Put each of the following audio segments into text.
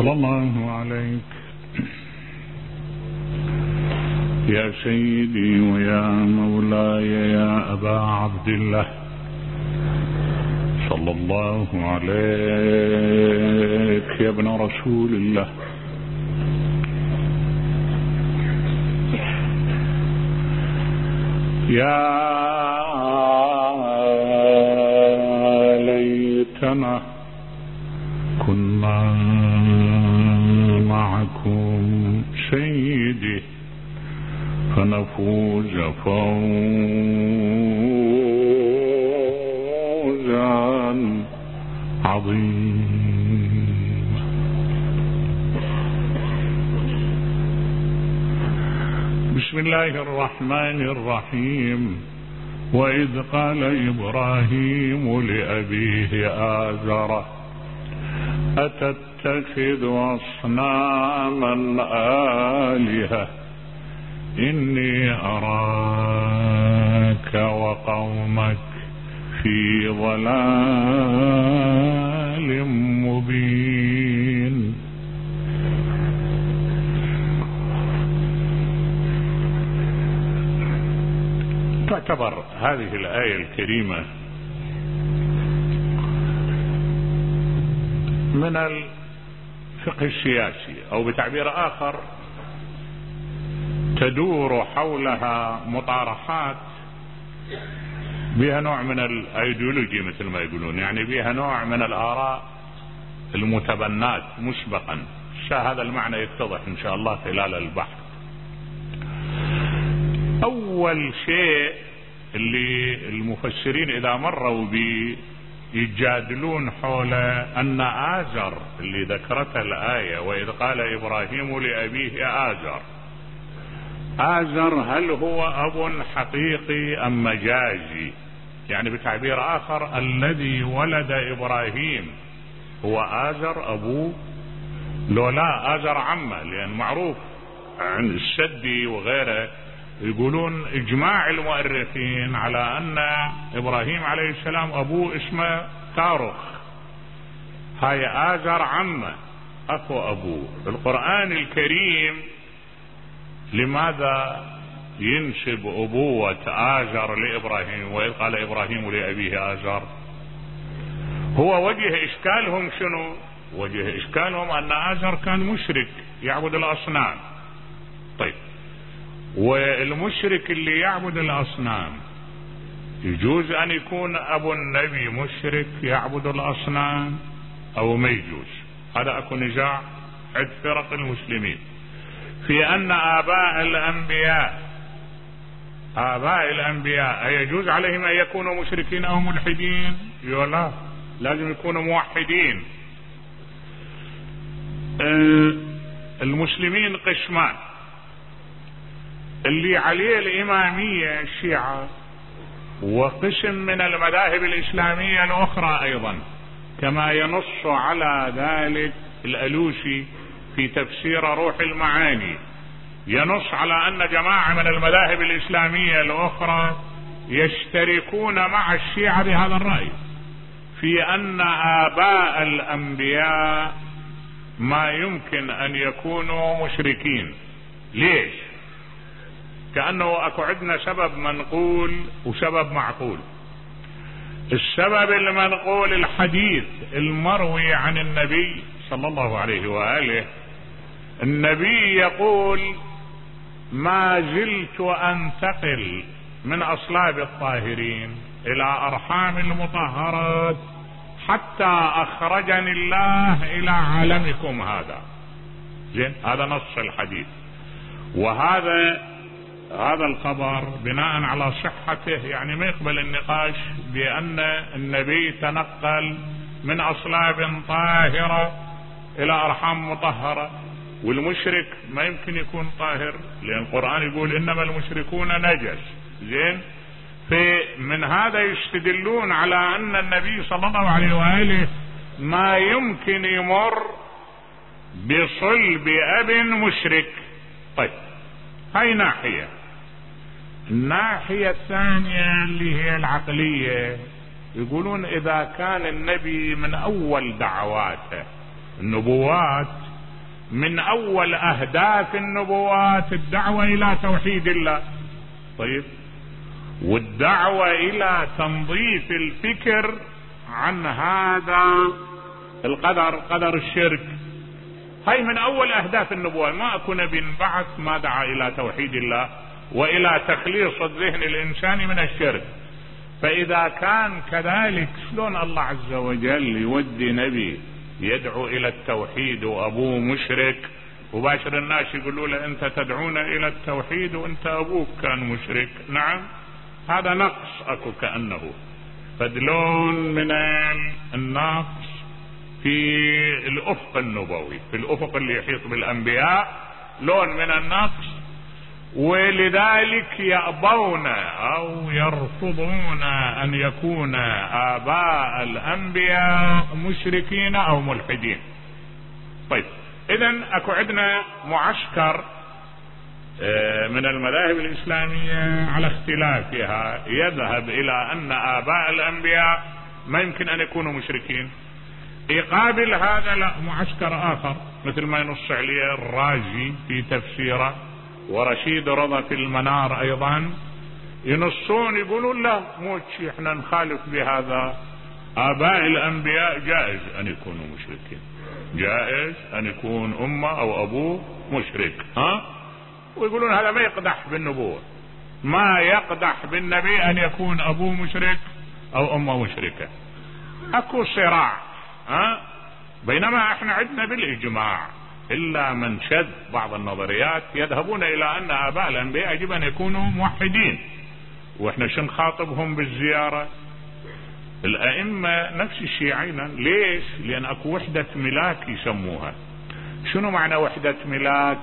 صلى الله عليك يا سيدي ويا مولاي يا أبا عبد الله، صلى الله عليك يا ابن رسول الله. يا ليتنا كنا معكم سيدي فنفوز فوزا عظيما. بسم الله الرحمن الرحيم. وإذ قال إبراهيم لأبيه آزر أتتخذ أصناما آلهة إني أراك وقومك في ضلال مبين. تعتبر هذه الآية الكريمة من الفقه السياسي، أو بتعبير آخر تدور حولها مطارحات بها نوع من الايديولوجي مثل ما يقولون، يعني بها نوع من الآراء المتبنات مسبقا. هذا المعنى يتضح إن شاء الله خلال البحث. أول شيء اللي المفسرين إذا مروا به يجادلون حول أن آزر اللي ذكرتها الآية وإذ قال إبراهيم لأبيه آزر هل هو أب حقيقي أم مجازي؟ يعني بتعبير آخر الذي ولد إبراهيم هو آزر أبوه؟ لو لا آزر عمه، لأن معروف عند السدي وغيره يقولون إجماع المؤرخين على أن إبراهيم عليه السلام أبوه اسمه تارخ، هاي آزر عمه أخو أبوه. القرآن الكريم لماذا ينسب أبوة آزر لإبراهيم وإذ قال إبراهيم لأبيه آزر؟ هو وجه إشكالهم شنو؟ وجه إشكالهم أن آزر كان مشرك يعبد الأصنام. طيب، والمشرك اللي يعبد الأصنام يجوز أن يكون أبو النبي مشرك يعبد الأصنام أو ما يجوز؟ هذا أكو نزاع عند فرق المسلمين في أن آباء الأنبياء يجوز عليهم أن يكونوا مشركين أو ملحدين؟ لا، لازم يكونوا موحدين. المسلمين قسمان، اللي عليه الإمامية الشيعة وقسم من المذاهب الإسلامية الأخرى أيضا، كما ينص على ذلك الألوسي في تفسير روح المعاني، ينص على أن جماعة من المذاهب الإسلامية الأخرى يشتركون مع الشيعة بهذا الرأي في أن آباء الأنبياء ما يمكن أن يكونوا مشركين. ليش؟ كأنه أكو عندنا سبب منقول وسبب معقول. السبب المنقول الحديث المروي عن النبي صلى الله عليه وآله، النبي يقول ما زلت أنتقل من أصلاب الطاهرين إلى أرحام المطهرات حتى أخرجني الله إلى عالمكم هذا. زين، هذا نص الحديث. وهذا الخبر بناء على صحته يعني ما يقبل النقاش بأن النبي تنقل من أصلاب طاهرة إلى أرحام مطهرة، والمشرك ما يمكن يكون طاهر لأن القرآن يقول إنما المشركون نجس. زين، من هذا يستدلون على أن النبي صلى الله عليه وآله ما يمكن يمر بصلب أب مشرك. طيب، هاي ناحية. الناحية الثانية اللي هي العقلية، يقولون إذا كان النبي من أول دعواته النبوات من اول اهداف النبوات الدعوة الى توحيد الله. طيب، والدعوة الى تنظيف الفكر عن هذا القدر، قدر الشرك. هاي من اول اهداف النبوة. ما اكو نبي بعث ما دعا الى توحيد الله والى تخليص الذهن الانساني من الشرك. فاذا كان كذلك، شلون الله عز وجل يودي نبي يدعو الى التوحيد وابوه مشرك، وباشر الناس يقولوا له انت تدعونا الى التوحيد وانت ابوك كان مشرك؟ نعم، هذا نقص اكو كأنه. فدلون من النقص في الافق النبوي، في الافق اللي يحيط بالانبياء، لون من النقص. ولذلك يأبون او يرفضون ان يكون اباء الانبياء مشركين او ملحدين. طيب، اذن اكو عندنا معسكر من المذاهب الاسلامية على اختلافها يذهب الى ان اباء الانبياء ما يمكن ان يكونوا مشركين. يقابل هذا لا، معسكر اخر مثل ما ينص عليه الرازي في تفسيره ورشيد رضا في المنار ايضا، ينصون يقولون لا، مو شيء، احنا نخالف بهذا. اباء الانبياء جائز ان يكونوا مشركين، جائز ان يكون امه او ابوه مشرك. ويقولون هذا ما يقدح بالنبوة، ما يقدح بالنبي ان يكون ابوه مشرك او امه مشركة. اكو صراع. بينما احنا عندنا بالاجماع الا من شذ بعض النظريات يذهبون الى ان اباء الانبياء يجب ان يكونوا موحدين. واحنا شو نخاطبهم بالزيارة؟ الائمة نفس الشيء عينا. ليش؟ لان اكو وحدة ملاك يسموها. شنو معنى وحدة ملاك؟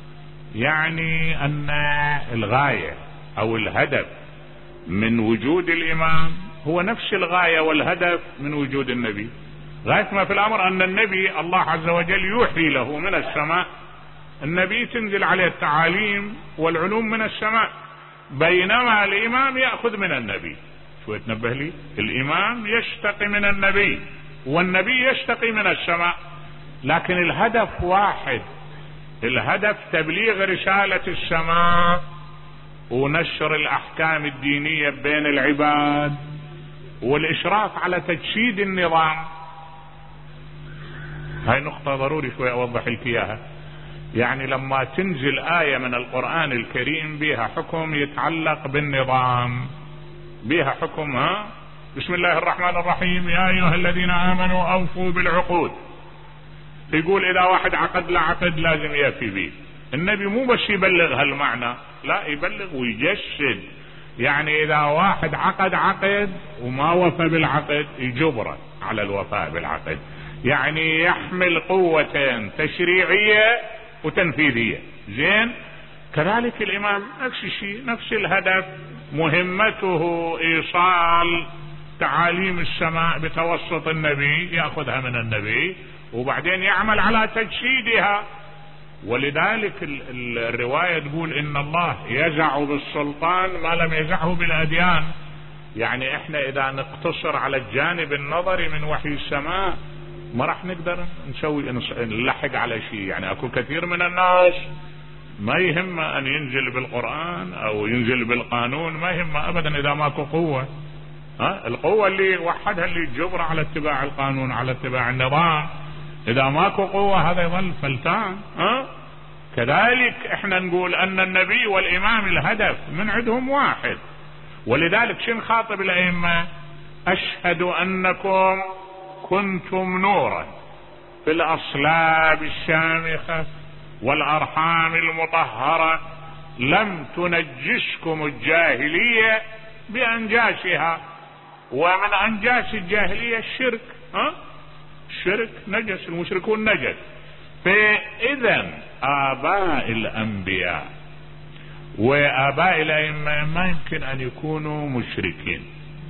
يعني ان الغاية او الهدف من وجود الامام هو نفس الغاية والهدف من وجود النبي. غاية ما في الامر ان النبي الله عز وجل يوحي له من السماء، النبي تنزل عليه التعاليم والعلوم من السماء، بينما الامام يأخذ من النبي. شوية تنبه لي، الامام يشتقي من النبي والنبي يشتقي من السماء، لكن الهدف واحد. الهدف تبليغ رسالة السماء ونشر الاحكام الدينية بين العباد والاشراف على تجسيد النظام. هاي نقطة ضروري شوي اوضح لك اياها. يعني لما تنزل آية من القرآن الكريم بها حكم يتعلق بالنظام، بها حكم، بسم الله الرحمن الرحيم يا ايها الذين امنوا اوفوا بالعقود، يقول اذا واحد عقد له عقد لازم يفي به. النبي مو بس يبلغ هالمعنى، لا، يبلغ ويجسد. يعني اذا واحد عقد عقد وما وفى بالعقد يجبره على الوفاء بالعقد، يعني يحمل قوتين تشريعية وتنفيذية. زين، كذلك الامام نفس الشيء، نفس الهدف، مهمته ايصال تعاليم السماء بتوسط النبي، ياخذها من النبي وبعدين يعمل على تجسيدها. ولذلك الرواية تقول ان الله يزع بالسلطان ما لم يزعه بالاديان. يعني احنا اذا نقتصر على الجانب النظري من وحي السماء ما راح نقدر نلحق على شيء. يعني اكو كثير من الناس ما يهم ان ينزل بالقرآن او ينزل بالقانون، ما يهم ابدا اذا ماكو قوة. القوة اللي وحدها اللي تجبر على اتباع القانون، على اتباع النظام. اذا ماكو قوة هذا يظل فلتان. كذلك احنا نقول ان النبي والامام الهدف من عندهم واحد. ولذلك شن خاطب الائمة؟ اشهد انكم كنتم نورا في الاصلاب الشامخة والارحام المطهرة، لم تنجسكم الجاهلية بانجاسها. ومن انجاس الجاهلية الشرك. الشرك نجس، المشركون نجس. فاذا اباء الانبياء واباء الائمة ما يمكن ان يكونوا مشركين.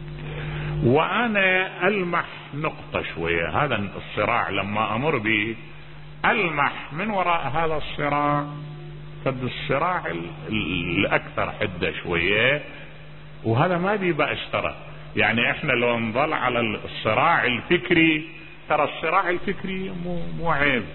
وانا المح نقطة شوية، هذا الصراع لما امر به المح من وراء هذا الصراع قد الصراع الاكثر حدة شوية، وهذا ما بي بأس ترى. يعني احنا لو نظل على الصراع الفكري، ترى الصراع الفكري مو عيب.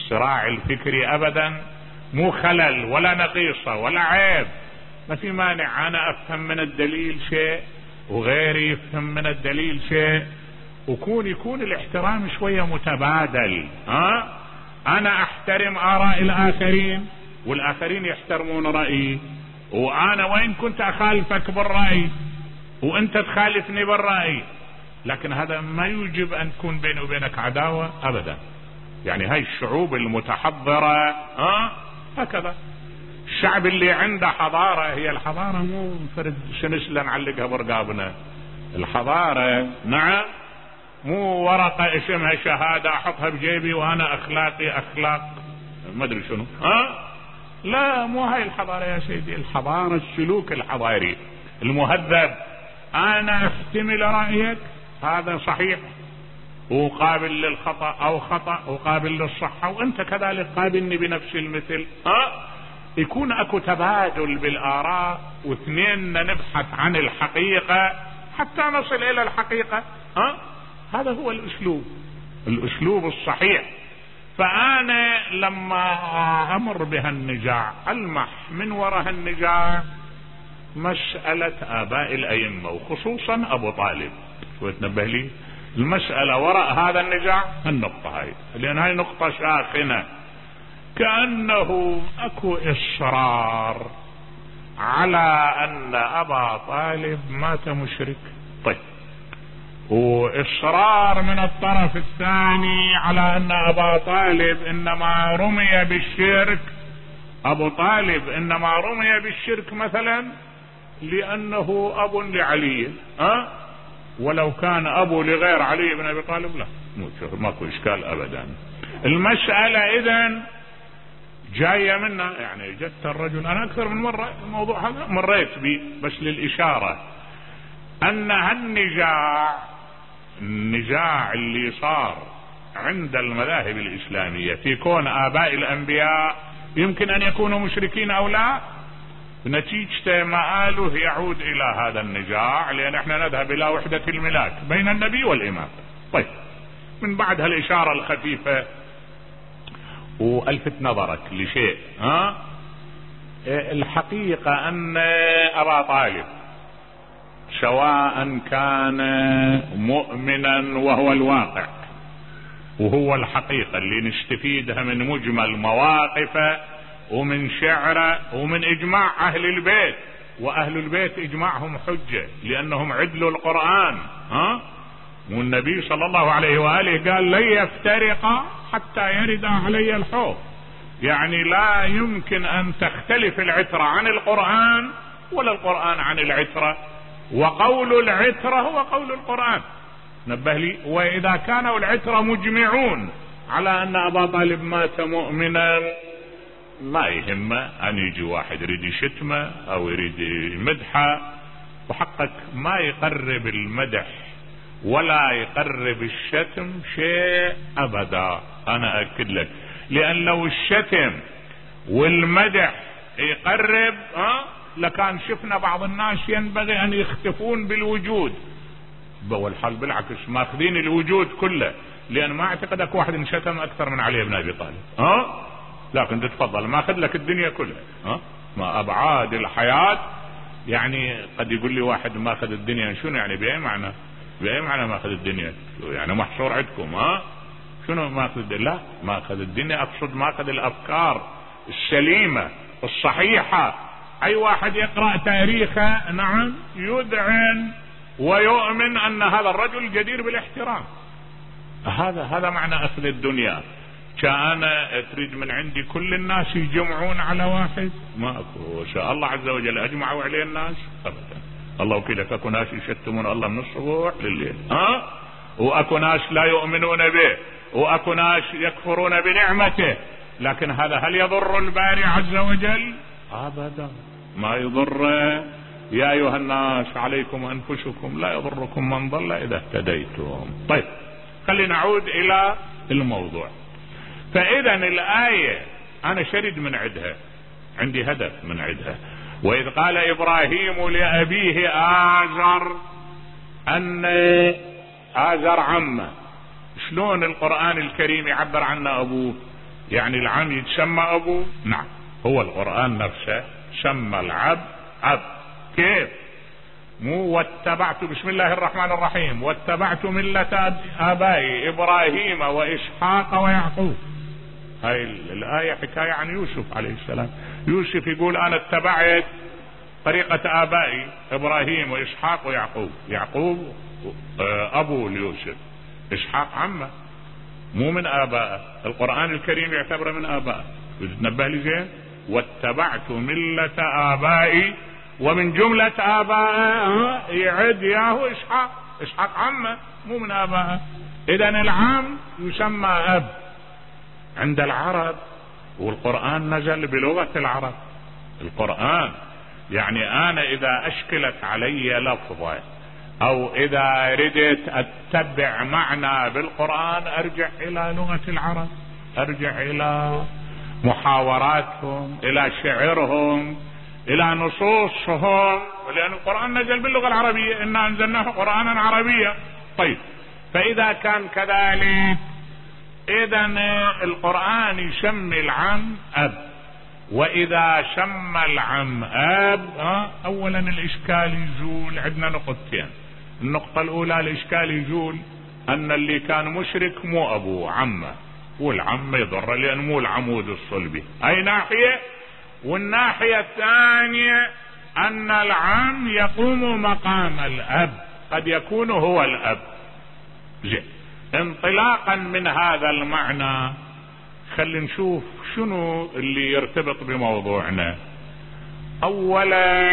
الصراع الفكري أبدا مو خلل ولا نقيصة ولا عيب. ما في مانع أنا أفهم من الدليل شيء وغيري يفهم من الدليل شيء، يكون الاحترام شوية متبادل. أنا أحترم آراء الآخرين والآخرين يحترمون رأيي، وأنا وإن كنت أخالفك بالرأي وأنت تخالفني بالرأي، لكن هذا ما يوجب أن تكون بيني وبينك عداوة أبدا. يعني هاي الشعوب المتحضرة هكذا. الشعب اللي عنده حضارة، هي الحضارة مو فرد سنسلة نعلقها برقابنا. الحضارة نعم مو ورقة اسمها شهادة احطها بجيبي وانا اخلاقي اخلاق ما ادري شنو. لا، مو هاي الحضارة يا سيدي. الحضارة السلوك الحضاري المهذب. انا احتمل رأيك هذا صحيح وقابل للخطأ او خطأ وقابل للصحة، وانت كذلك قابلني بنفس المثل. يكون اكو تبادل بالاراء، واثنين نبحث عن الحقيقة حتى نصل الى الحقيقة. هذا هو الاسلوب الصحيح. فانا لما امر بهالنزاع المح من وراء النزاع مسألة اباء الائمة وخصوصا ابو طالب. وتنبه لي المسألة وراء هذا النزاع النقطة هاي، لان هاي نقطة ساخنة. كأنه اكو اصرار على ان ابا طالب مات مشرك. طيب، واصرار من الطرف الثاني على ان ابا طالب انما رمي بالشرك. ابو طالب انما رمي بالشرك مثلا لانه اب لعلي، ولو كان ابو لغير علي بن ابي طالب لا، ماكو اشكال ابدا. المسألة اذن جاية منا، يعني جدت الرجل. انا اكثر من مرة الموضوع هذا مريت بي بس للاشارة ان النزاع اللي صار عند المذاهب الاسلامية في كون اباء الانبياء يمكن ان يكونوا مشركين او لا، نتيجة مآله يعود الى هذا النزاع، لان احنا نذهب الى وحدة الملاك بين النبي والامام. طيب، من بعد هالاشارة الخفيفة والفت نظرك لشيء. الحقيقة ان ابا طالب سواء كان مؤمنا وهو الواقع وهو الحقيقة اللي نستفيدها من مجمل مواقفه ومن شعره ومن اجماع اهل البيت، واهل البيت اجماعهم حجة لانهم عدلوا القرآن. والنبي صلى الله عليه وآله قال لن يفترقا حتى يرد علي الحوض. يعني لا يمكن ان تختلف العترة عن القرآن ولا القرآن عن العترة، وقول العترة هو قول القرآن. نبه لي، واذا كانوا العترة مجمعون على ان ابا طالب مات مؤمنا ما يهمه ان يجي واحد يريد يشتمه او يريد يمدحه، وحقك ما يقرب المدح ولا يقرب الشتم شيء ابدا. انا اكد لك، لان لو الشتم والمدح يقرب لكان شفنا بعض الناس ينبغي ان يختفون بالوجود، والحال بالعكس ماخذين الوجود كله، لان ما اعتقدك واحد انشتم اكثر من علي بن ابي طالب. لكن تتفضل ماخذ لك الدنيا كلها. ما ابعاد الحياة. يعني قد يقول لي واحد ماخذ الدنيا شنو يعني؟ باي معنى ماخذ الدنيا؟ يعني محصور عندكم؟ شنو ماخذ الدنيا؟ لا، ماخذ الدنيا اقصد ماخذ الافكار السليمة الصحيحة. اي واحد يقرأ تاريخه نعم يذعن ويؤمن ان هذا الرجل جدير بالاحترام. هذا معنى اخذ الدنيا. كان تريد من عندي كل الناس يجمعون على واحد؟ ما اكو. شاء الله عز وجل اجمعوا عليه الناس ابدا. الله وكيلك، اكو ناس يشتمون الله من الصبح لليل، واكو ناس لا يؤمنون به، واكو ناس يكفرون بنعمته. لكن هذا هل يضر الباري عز وجل؟ ابدا ما يضر. يا ايها الناس عليكم انفسكم لا يضركم من ضل اذا اهتديتم. طيب، خلينا نعود الى الموضوع. فاذا الايه انا شرد من عدها، عندي هدف من عدها. واذ قال ابراهيم لابيه آزر، ان آزر عمه. شلون القرآن الكريم يعبر عنه ابوه؟ يعني العم يتسمى ابوه؟ نعم، هو القرآن نفسه سمى العبد عبد. كيف؟ مو واتبعت بسم الله الرحمن الرحيم واتبعت ملة آبائي إبراهيم وإسحاق ويعقوب. هاي الآية حكاية عن يوسف عليه السلام. يوسف يقول أنا اتبعت طريقة آبائي إبراهيم وإسحاق ويعقوب. يعقوب أبو ليوسف، إسحاق عمه، مو من آبائه. القرآن الكريم يعتبره من آبائه. تنبه لي زين، واتبعت ملة آبائي، ومن جملة آبائه يعد ياهو إسحاق. إسحاق عمه مو من آبائه. إذن العم يسمى أب عند العرب، والقرآن نزل بلغة العرب. القرآن يعني أنا إذا أشكلت علي لفظة أو إذا ردت أتبع معنى بالقرآن أرجع إلى لغة العرب، أرجع إلى محاوراتهم، إلى شعرهم، إلى نصوصهم، لأن القرآن نزل باللغة العربية، إنا أنزلناه قرآنا عربيا. طيب، فإذا كان كذلك إذن القرآن يسمي العم أب. وإذا سمى العم أب أولا الإشكال يزول. عندنا نقطتين. النقطة الأولى الإشكال يزول أن اللي كان مشرك مو أبوه، عمه، والعم يضر لأنه مو العمود الصلبي. أي ناحية. والناحية الثانية أن العم يقوم مقام الأب، قد يكون هو الأب. زين، انطلاقا من هذا المعنى خلينا نشوف شنو اللي يرتبط بموضوعنا. اولا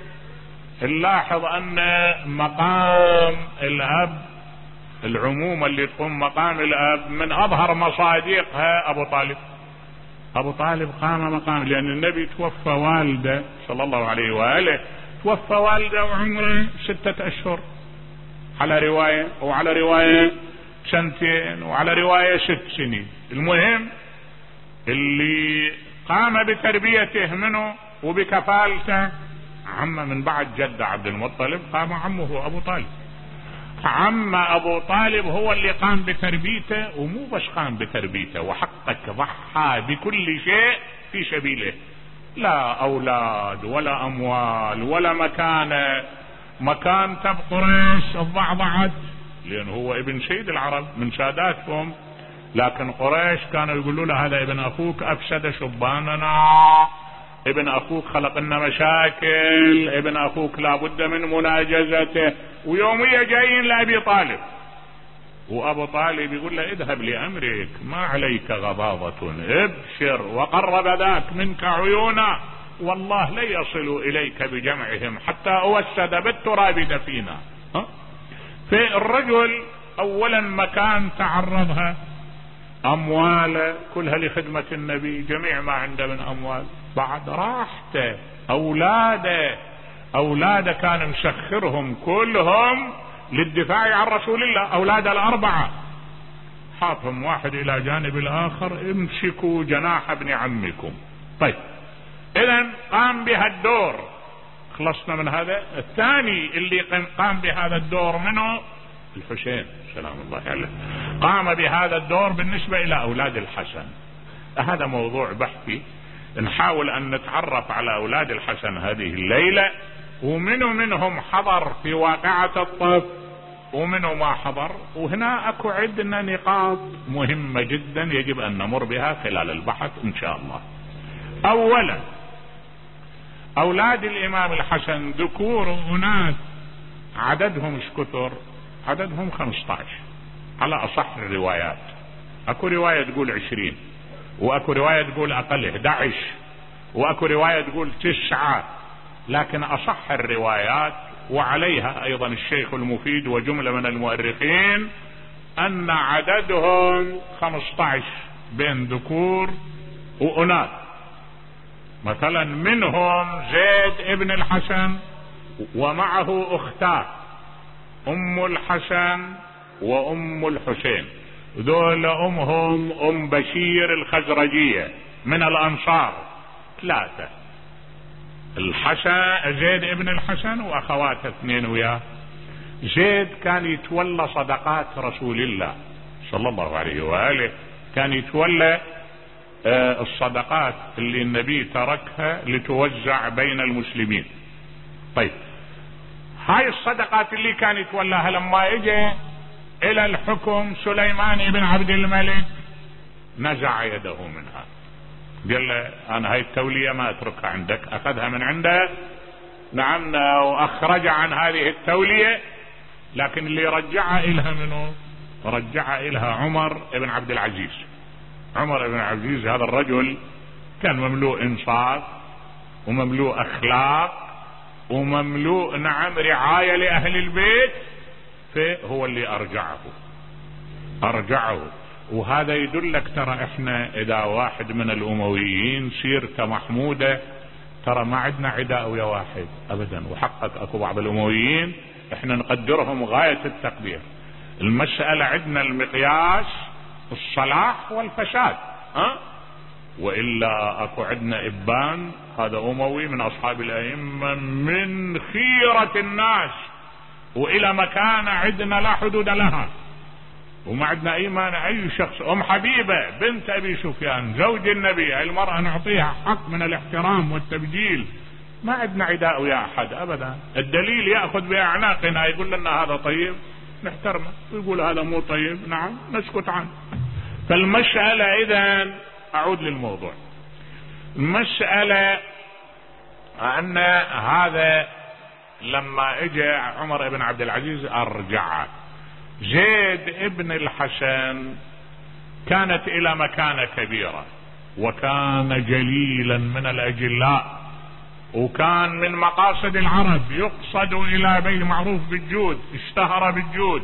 نلاحظ ان مقام الاب، العمومة اللي تقوم مقام الاب من اظهر مصادقها ابو طالب. ابو طالب قام مقام، لان النبي توفى والده صلى الله عليه واله، توفى والده وعمره 6 اشهر على رواية، وعلى رواية 2 وعلى رواية 6 سنين. المهم اللي قام بتربيته منه وبكفالته عمه من بعد جد عبد المطلب، قام عمه ابو طالب. عم ابو طالب هو اللي قام بتربيته، ومو بس قام بتربيته، وحقك ضحى بكل شيء في سبيله، لا اولاد ولا اموال ولا مكان تب قريش الضعضعت، لأنه هو ابن سيد العرب من ساداتهم، لكن قريش كانوا يقولوا له هذا ابن أخوك أفسد شباننا، ابن أخوك خلق لنا مشاكل، ابن أخوك لابد من مناجزته. ويومية جايين لأبي طالب، وأبو طالب يقول له اذهب لأمرك ما عليك غضاضة، ابشر وقرب ذاك منك عيونا، والله لا يصل إليك بجمعهم حتى أوسد بالتراب دفينا. في الرجل أولا مكان تعرضها، أمواله كلها لخدمة النبي، جميع ما عنده من أموال، بعد راحته، أولاده كان مسخرهم كلهم للدفاع عن رسول الله، أولاده 4 حاطهم واحد إلى جانب الآخر، امسكوا جناح ابن عمكم. طيب، إذن قام بهالدور، خلصنا من هذا. الثاني اللي قام بهذا الدور منه الحسين سلام الله عليه، قام بهذا الدور بالنسبة إلى أولاد الحسن. هذا موضوع بحثي، نحاول أن نتعرف على أولاد الحسن هذه الليلة، منهم حضر في واقعة الطف ومنه ما حضر. وهنا أكو عندنا نقاط مهمة جدا يجب أن نمر بها خلال البحث إن شاء الله. أولا أولاد الإمام الحسن ذكور وأناث، عددهم ايش كثر؟ عددهم 15 على أصح الروايات. أكو رواية تقول 20، وأكو رواية تقول أقل 11، وأكو رواية تقول 9، لكن أصح الروايات وعليها أيضا الشيخ المفيد وجملة من المؤرخين أن عددهم 15 بين ذكور وأناث. مثلا منهم زيد ابن الحسن ومعه أختاه أم الحسن وأم الحسين، ذول أمهم أم بشير الخزرجية من الأنصار 3. الحسن زيد ابن الحسن وأخواته 2 وياه. زيد كان يتولى صدقات رسول الله صلى الله عليه وآله، كان يتولى الصدقات اللي النبي تركها لتوزع بين المسلمين. طيب هاي الصدقات اللي كان يتولاها لما اجى الى الحكم سليمان بن عبد الملك نزع يده منها، قال له انا هاي التولية ما اتركها عندك، اخذها من عنده نعم واخرج عن هذه التولية، لكن اللي رجعها الها منه رجعها الها عمر بن عبد العزيز. عمر بن عبد العزيز هذا الرجل كان مملوء انصاف ومملوء اخلاق ومملوء نعم رعاية لاهل البيت، فهو اللي ارجعه. وهذا يدلك ترى احنا اذا واحد من الامويين سيرته محمودة ترى ما عندنا عداء ويا واحد ابدا، وحقك اكو بعض الامويين احنا نقدرهم غاية التقدير. المسألة عندنا المقياس الصلاح والفساد، وإلا اكو عندنا ابان هذا اموي من اصحاب الائمة من خيرة الناس والى مكانة عندنا لا حدود لها، وما عندنا اي مانع اي شخص. ام حبيبة بنت ابي سفيان زوج النبي المرأة نعطيها حق من الاحترام والتبجيل، ما عندنا عداء ويا احد ابدا. الدليل ياخذ باعناقنا يقول لنا هذا طيب نحترمه، ويقول هذا مو طيب نعم نسكت عنه. فالمسألة اذا اعود للموضوع، المسألة ان هذا لما اجى عمر بن عبد العزيز ارجعه. زيد ابن الحسن كانت الى مكانة كبيرة، وكان جليلا من الاجلاء، وكان من مقاصد العرب، يقصد الى بيت معروف بالجود، اشتهر بالجود.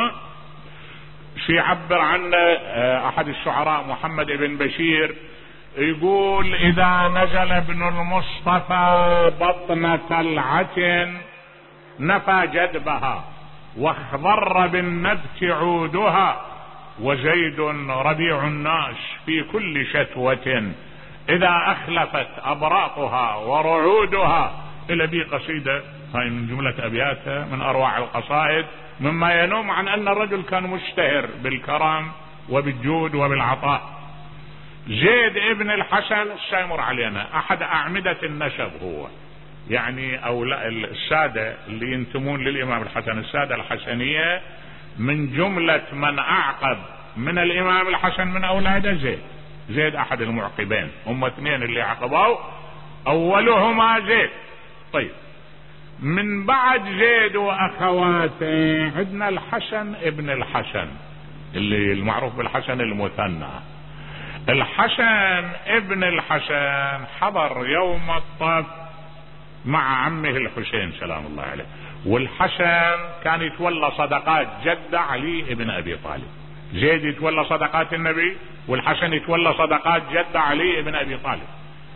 يعبر عنه احد الشعراء محمد بن بشير يقول اذا نزل ابن المصطفى بطن طلعة نفى جدبها واخضر بالنبت عودها، وزيد ربيع الناس في كل شتوة اذا اخلفت ابراقها ورعودها. الى بي قصيدة هاي من جملة ابياتها من اروع القصائد، مما ينم عن ان الرجل كان مشتهر بالكرم وبالجود وبالعطاء. زيد ابن الحسن السيمر علينا احد اعمدة النسب، هو يعني او لا السادة اللي ينتمون للامام الحسن، السادة الحسنية من جملة من اعقب من الامام الحسن من اولاده زيد احد المعقبين، هم اثنين اللي عقبوا، اولهما زيد. طيب من بعد زيد واخواته عندنا الحسن ابن الحسن اللي المعروف بالحسن المثنى. الحسن ابن الحسن حضر يوم الطف مع عمه الحسين سلام الله عليه، والحسن كان يتولى صدقات جد علي ابن ابي طالب. زيد يتولى صدقات النبي، والحسن يتولى صدقات جد علي ابن ابي طالب.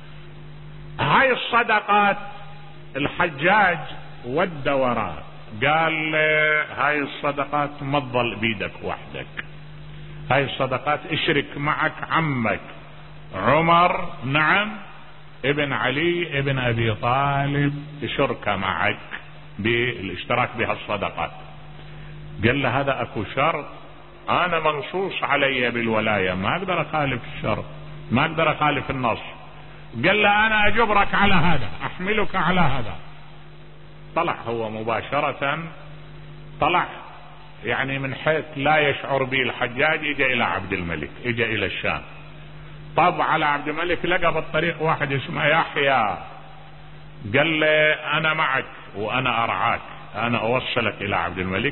هاي الصدقات الحجاج ود وراء قال هاي الصدقات ما تظل بيدك وحدك، هاي الصدقات اشرك معك عمك عمر نعم ابن علي ابن ابي طالب، شركة معك بالاشتراك بهالصدقات. قال له هذا اكو شرط، انا منصوص علي بالولاية ما اقدر اخالف الشرط، ما اقدر اخالف النص. قال له انا اجبرك على هذا، احملك على هذا. طلع هو مباشرة، طلع يعني من حيث لا يشعر به الحجاج، اجى الى عبد الملك، اجى الى الشام. طب على عبد الملك لقى بالطريق واحد اسمه يحيى، قال له انا معك وانا ارعاك، انا اوصلك الى عبد الملك.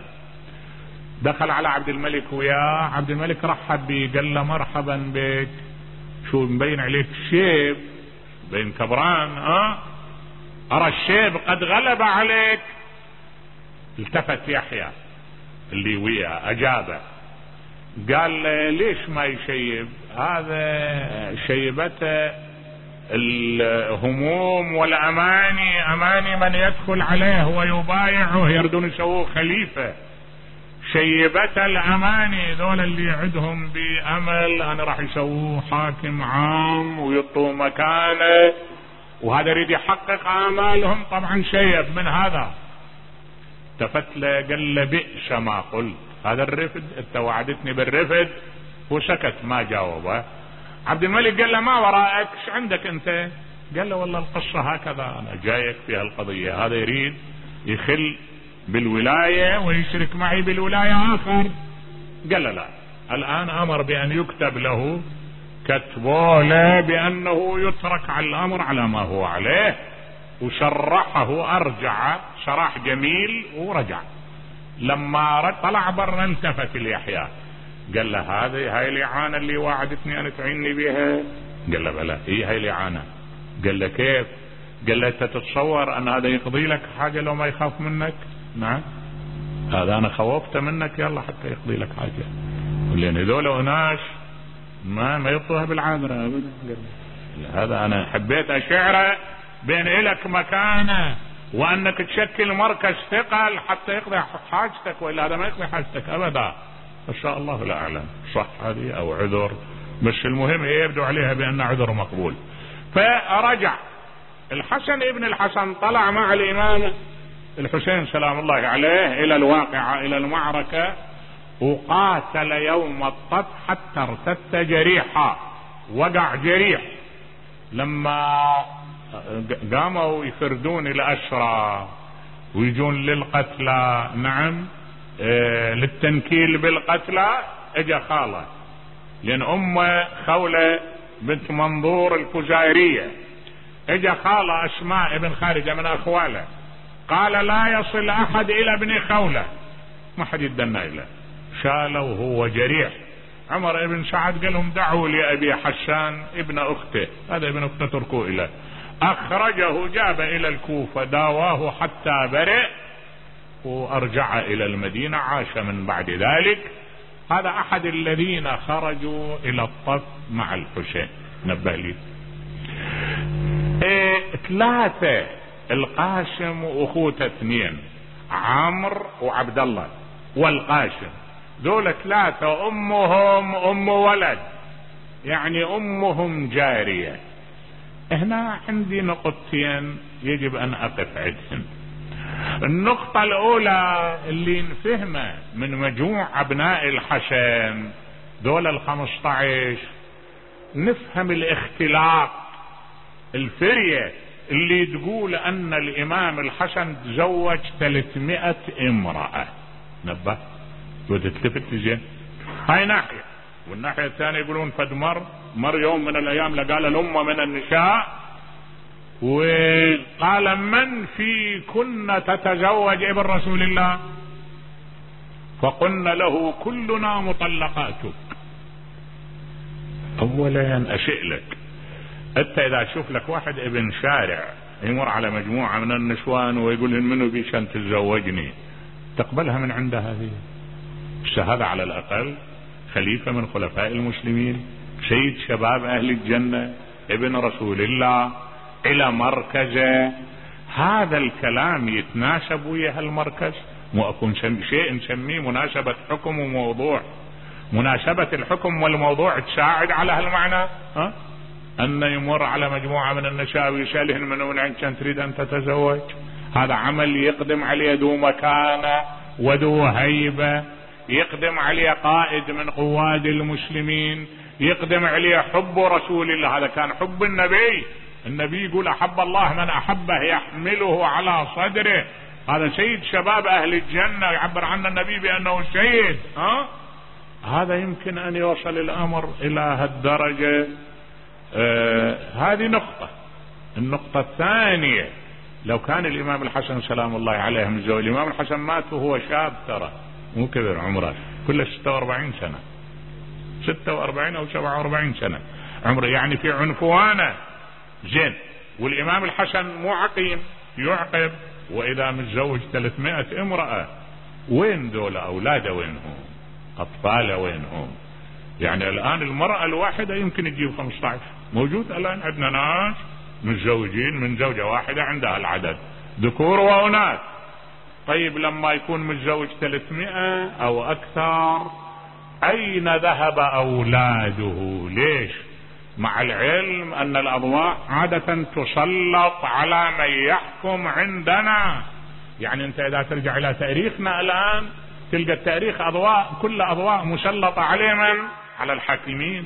دخل على عبد الملك وياه، عبد الملك رحب به قال له مرحبا بك، شو مبين عليك شيب بين كبران، ارى الشيب قد غلب عليك. التفت يحيى اللي وياه اجابه قال ليش ما يشيب؟ هذا شيبته الهموم والاماني، اماني من يدخل عليه ويبايعه يردون يسووه خليفة. شيبته الاماني ذول اللي عندهم بامل انا راح يسووه حاكم عام ويطوا مكانه، وهذا يريد يحقق امالهم. طبعا شيب من هذا. التفت له قال له بئس ما قلت، هذا الرفد انت وعدتني بالرفد، وسكت ما جاوبه. عبد الملك قال له ما وراءك، ايش عندك انت؟ قال له والله القصة هكذا، انا جايك في هالقضية، هذا يريد يخل بالولاية ويشرك معي بالولاية اخر. قال له لا، الان امر بان يكتب له، كتبوا له بانه يترك على الامر على ما هو عليه، وشرحه، ارجع شرح جميل ورجع. لما طلع برا التفت ليحيى قال له هاي الإعانة اللي وعدتني أن تعيني بها؟ قال له بلى. هاي الإعانة. قال له كيف؟ قال له أنت تتصور أن هذا يقضي لك حاجة لو ما يخاف منك؟ نعم، هذا أنا خوفت منك يلا حتى يقضي لك حاجة، لأن هذول أناس ما يطوها بالعابرة أبدا. هذا أنا حبيت أشعره بين إلك مكانه، وأنك تشكل مركز ثقل حتى يقضي حاجتك، وإلا هذا ما يقضي حاجتك أبدا. إن شاء الله لا أعلم صح هذه أو عذر، بس المهم هي يبدو عليها بأن عذر مقبول. فرجع الحسن ابن الحسن، طلع مع الإمام الحسين سلام الله عليه إلى الواقعة، إلى المعركة، وقاتل يوم الطف حتى ارتد جريحا، وقع جريح. لما قاموا يفردون الأسرى ويجون للقتلى، نعم، للتنكيل بالقتلى، اجا خاله، لان خولة بنت منظور الفزارية، اجا خاله اسماء بن خارجة من اخواله، قال لا يصل احد الى ابن خولة، ما حد يدنا اليه، شاله وهو جريح. عمر بن سعد قال لهم دعوا لأبي حسان ابن اخته، هذا ابن اخته تركوه اليه، اخرجه جاب الى الكوفة، داواه حتى برئ، وارجع الى المدينة، عاش من بعد ذلك. هذا احد الذين خرجوا الى الطف مع الحسين، نبه لي. ثلاثة، القاسم واخوته اثنين، عمرو وعبد الله والقاسم، دول ثلاثة امهم ام ولد، يعني امهم جارية. هنا عندي نقطتين يجب ان اقف عندهن. النقطة الاولى اللي نفهمها من مجموع ابناء الحسن دول 15، نفهم الاختلاق، الفرية اللي تقول ان الامام الحسن تزوج 300 امرأة. نبه وتتلفت زين، هاي ناحية، والناحية الثانية يقولون فد مر يوم من الايام لقال الامة من النساء، وقال من في كن تتزوج ابن رسول الله؟ فقلنا له كلنا مطلقاتك. اولا اشئ لك انت اذا تشوف لك واحد ابن شارع يمر على مجموعة من النسوان ويقول لهم منو بيشان تتزوجني، تقبلها من عنده هذه؟ هذا على الاقل خليفة من خلفاء المسلمين، سيد شباب اهل الجنة، ابن رسول الله، الى مركزه، هذا الكلام يتناسب ويا هالمركز؟ مو اكون شيء نسميه مناسبة حكم وموضوع، مناسبة الحكم والموضوع تساعد على هالمعنى، ان يمر على مجموعة من النساء ويسألهن من عند كان تريد ان تتزوج؟ هذا عمل يقدم عليه ذو مكانة وذو هيبة، يقدم عليه قائد من قواد المسلمين، يقدم عليه حب رسول الله، هذا كان حب النبي. النبي يقول احب الله من احبه يحمله على صدره، هذا سيد شباب اهل الجنة، يعبر عنه النبي بانه سيد. هذا يمكن ان يوصل الامر الى هالدرجة. هذه نقطة. النقطة الثانية، لو كان الامام الحسن سلام الله عليه متزوج، الامام الحسن مات وهو شاب، ترى مو كبير عمره، كله 46 سنة، 46 او 47 سنة عمره، يعني في عنفوانه زين. والامام الحسن مو عقيم يعقب، واذا متزوج 300 امرأة، وين دول اولاده؟ وينهم اطفاله؟ وينهم؟ يعني الان المرأة الواحدة يمكن تجيب 15، موجود الان عندنا ناس متزوجين من زوجة واحدة عندها العدد، ذكور واناث. طيب لما يكون متزوج 300 او اكثر، اين ذهب اولاده؟ ليش؟ مع العلم ان الاضواء عادة تسلط على من يحكم عندنا، يعني انت اذا ترجع الى تاريخنا الان تلقى التاريخ اضواء، كل اضواء مسلطة عليه من؟ على الحاكمين.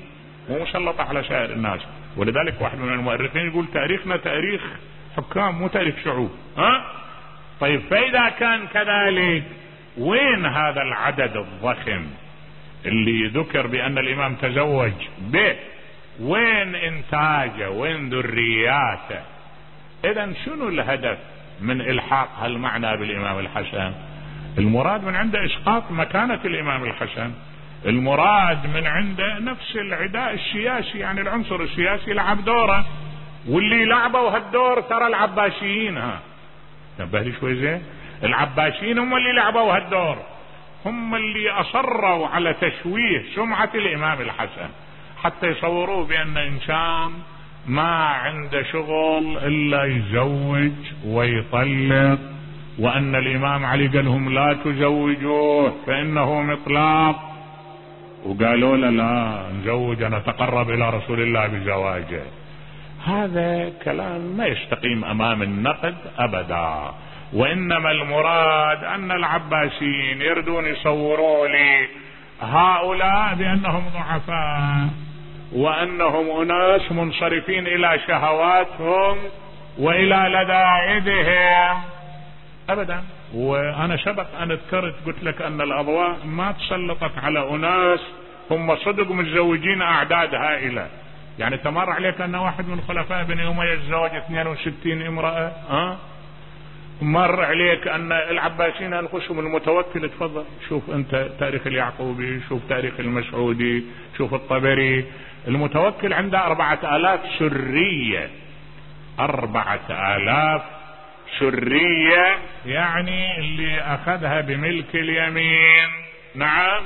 مو مسلطة على سائر الناس. ولذلك واحد من المؤرخين يقول تاريخنا تاريخ حكام مو تاريخ شعوب. طيب فإذا كان كذلك وين هذا العدد الضخم اللي ذكر بأن الإمام تزوج به؟ وين إنتاجه؟ وين ذرياته؟ إذن شنو الهدف من إلحاق هالمعنى بالإمام الحسن؟ المراد من عنده إسقاط مكانة الإمام الحسن، المراد من عنده نفس العداء السياسي، يعني العنصر السياسي لعب دوره، واللي لعبوا هالدور ترى العباسيين. تنبه لي شوي زين، العباسيين هم اللي لعبوا هالدور، هم اللي أصروا على تشويه سمعة الإمام الحسن حتى يصوروه بأن إنسان ما عنده شغل إلا يزوج ويطلق، وأن الإمام علي قال لهم لا تزوجوه فإنه مطلاق، وقالوا له لا نزوج نتقرب إلى رسول الله بزواجه. هذا كلام ما يستقيم أمام النقد أبدا. وإنما المراد أن العباسيين يردون يصوروا لي هؤلاء بأنهم ضعفاء، وأنهم أناس منصرفين إلى شهواتهم وإلى لذائذهم. أبدا. وأنا سبق أن ذكرت قلت لك أن الأضواء ما تسلطت على أناس هم صدق متزوجين أعداد هائلة. يعني تمر عليك أن واحد من خلفاء بني أمية تزوج 62 امرأة؟ مر عليك أن العباسيين أنفسهم المتوكل، تفضل شوف أنت تاريخ اليعقوبي، شوف تاريخ المسعودي، شوف الطبري، المتوكل عنده 4000 سرية، 4000 سرية، يعني اللي أخذها بملك اليمين. نعم.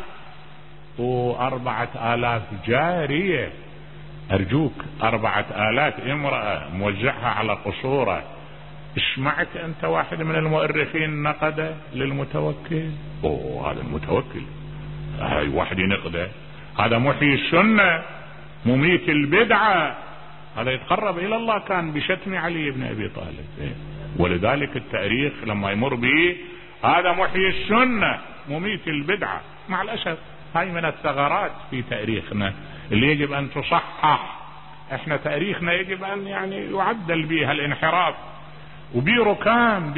و4000 جارية، أرجوك 4000 امرأة موزعها على قصوره. اسمعت أنت واحد من المؤرخين نقده للمتوكل؟ هذا المتوكل هاي واحد ينقده، هذا محيي السنة مميت البدعة، هذا يتقرب إلى الله كان بشتم علي بن أبي طالب. ولذلك التاريخ لما يمر به هذا محيي السنة مميت البدعة. مع الأسف هاي من الثغرات في تاريخنا اللي يجب أن تصحح. احنا تاريخنا يجب أن يعني يعدل بها الانحراف، وبركام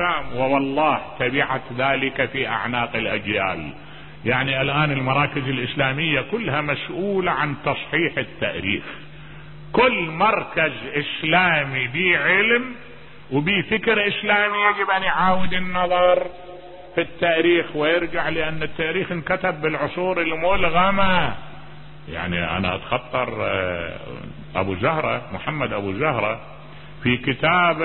والله تبعت ذلك في أعناق الأجيال. يعني الآن المراكز الإسلامية كلها مسؤولة عن تصحيح التاريخ. كل مركز إسلامي بعلم وبفكر إسلامي يجب أن يعاود النظر في التاريخ ويرجع، لأن التاريخ انكتب بالعصور الملغمة. يعني أنا أتخطر أبو زهرة، محمد أبو زهرة في كتاب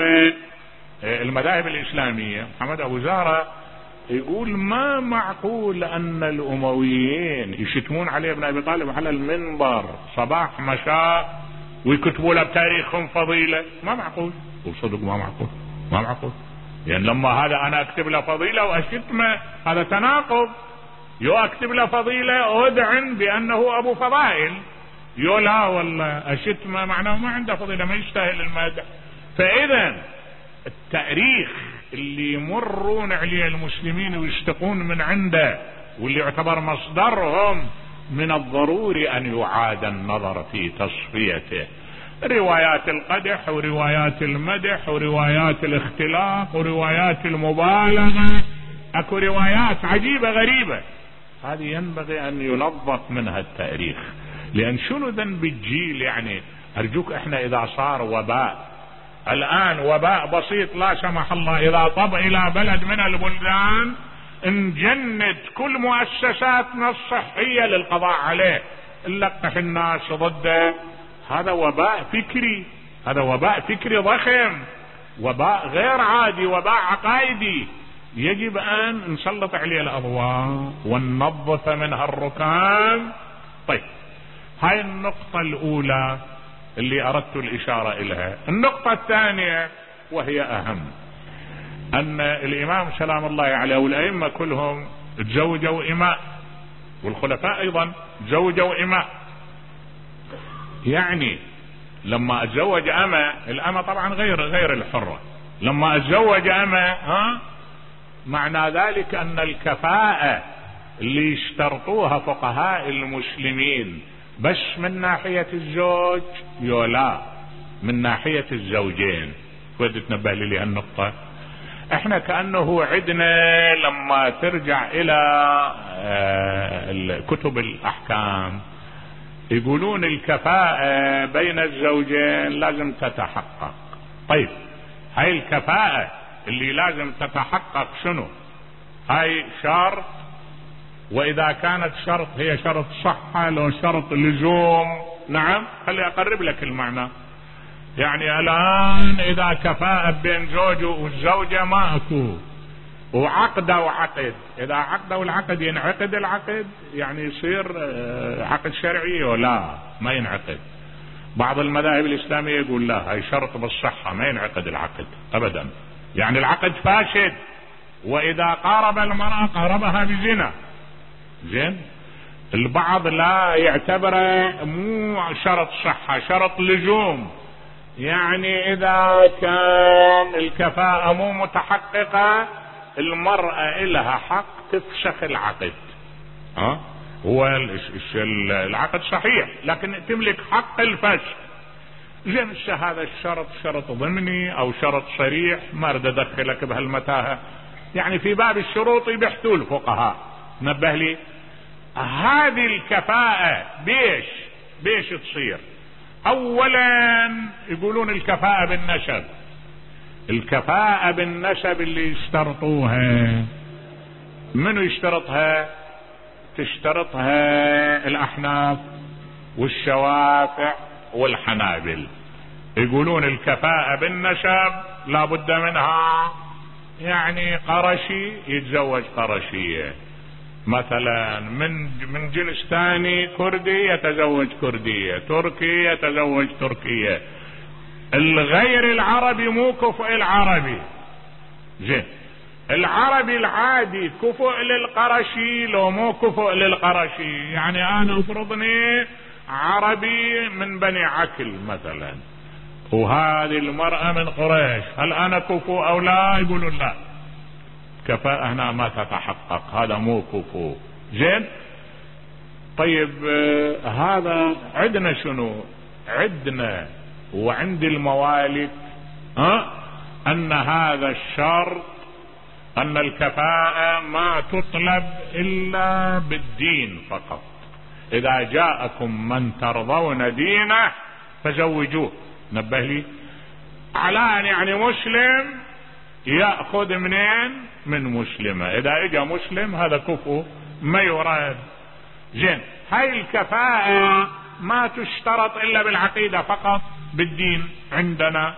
المذاهب الإسلامية، محمد أبو زهرة يقول ما معقول أن الأمويين يشتمون علي بن أبي طالب على المنبر صباح مساء ويكتبوا له بتاريخهم فضيلة. ما معقول، وصدق ما معقول. يعني لما هذا أنا أكتب له فضيلة وأشتمه هذا تناقض. يو أكتب له فضيلة أدعن بأنه أبو فضائل، يو لا والله أشتمه معناه ما عنده فضيلة، ما يستاهل المدح. فإذا التاريخ اللي يمرون عليه المسلمين ويشتقون من عنده واللي يعتبر مصدرهم من الضروري أن يعاد النظر في تصفيته. روايات القدح وروايات المدح وروايات الاختلاق وروايات المبالغة، اكو روايات عجيبة غريبة، هذه ينبغي أن ينظف منها التاريخ. لأن شنو ذنب الجيل؟ يعني أرجوك احنا إذا صار وباء الآن، وباء بسيط لا سمح الله، إذا طب إلى بلد من البلدان نجند كل مؤسساتنا الصحية للقضاء عليه، نلقح الناس ضده. هذا وباء فكري، هذا وباء فكري ضخم، وباء غير عادي، وباء عقائدي، يجب أن نسلط عليه الأضواء وننظف منها الركام. طيب هاي النقطة الأولى اللي أردت الإشارة إليها. النقطة الثانية وهي أهم، أن الإمام سلام الله عليه والأئمة كلهم تزوجوا إماء، والخلفاء أيضا تزوجوا إماء. يعني لما أتزوج أمة، الأمة طبعا غير الحرة، لما أتزوج أمة معنى ذلك أن الكفاءة اللي اشترطوها فقهاء المسلمين بس من ناحية الزوج يولا من ناحية الزوجين. ودي تنبه لي هالنقطة. احنا كأنه عدنا لما ترجع الى كتب الاحكام يقولون الكفاءة بين الزوجين لازم تتحقق. طيب هاي الكفاءة اللي لازم تتحقق شنو؟ هاي شرط، واذا كانت شرط هي شرط صحة لو شرط لزوم. نعم خلي اقرب لك المعنى. يعني الان اذا كفاءة بين زوج والزوجة ماكو وعقده وعقد، اذا عقده العقد ينعقد العقد يعني يصير عقد شرعي ولا ما ينعقد؟ بعض المذاهب الاسلامية يقول لا هاي شرط بالصحة ما ينعقد العقد ابدا، يعني العقد فاسد. واذا قارب المرأة قاربها بزنا. زين. البعض لا يعتبره مو شرط صحة شرط لزوم، يعني اذا كان الكفاءة مو متحققة المرأة لها حق تفسخ العقد. هو العقد صحيح لكن تملك حق الفسخ. زين هذا الشرط شرط ضمني او شرط صريح ما اريد ادخلك بهالمتاهة، يعني في باب الشروط بيحتوا الفقهاء. نبه لي هذه الكفاءة بيش تصير؟ اولا يقولون الكفاءة بالنسب. الكفاءة بالنسب اللي يشترطوها منو يشترطها؟ تشترطها الاحناف والشوافع والحنابل. يقولون الكفاءة بالنسب لابد منها، يعني قرشي يتزوج قرشية مثلا، من جنس ثاني كردي يتزوج كردية، تركي يتزوج تركية، الغير العربي مو كفء العربي. زين العربي العادي كفء للقرشي لو مو كفء للقرشي، يعني انا افرضني عربي من بني عكل مثلا وهذه المرأة من قريش، هل انا كفء او لا؟ يقولون لا كفاءة هنا ما تتحقق، هذا مو كفء. زين. طيب هذا عندنا شنو؟ عندنا وعند الموالك ان هذا الشرط ان الكفاءة ما تطلب الا بالدين فقط. اذا جاءكم من ترضون دينه فزوجوه. نبه لي على ان يعني مسلم يأخذ منين؟ من مسلمة. اذا اجى مسلم هذا كفء ما يراد. زين هاي الكفاءة ما تشترط الا بالعقيدة فقط، بالدين عندنا.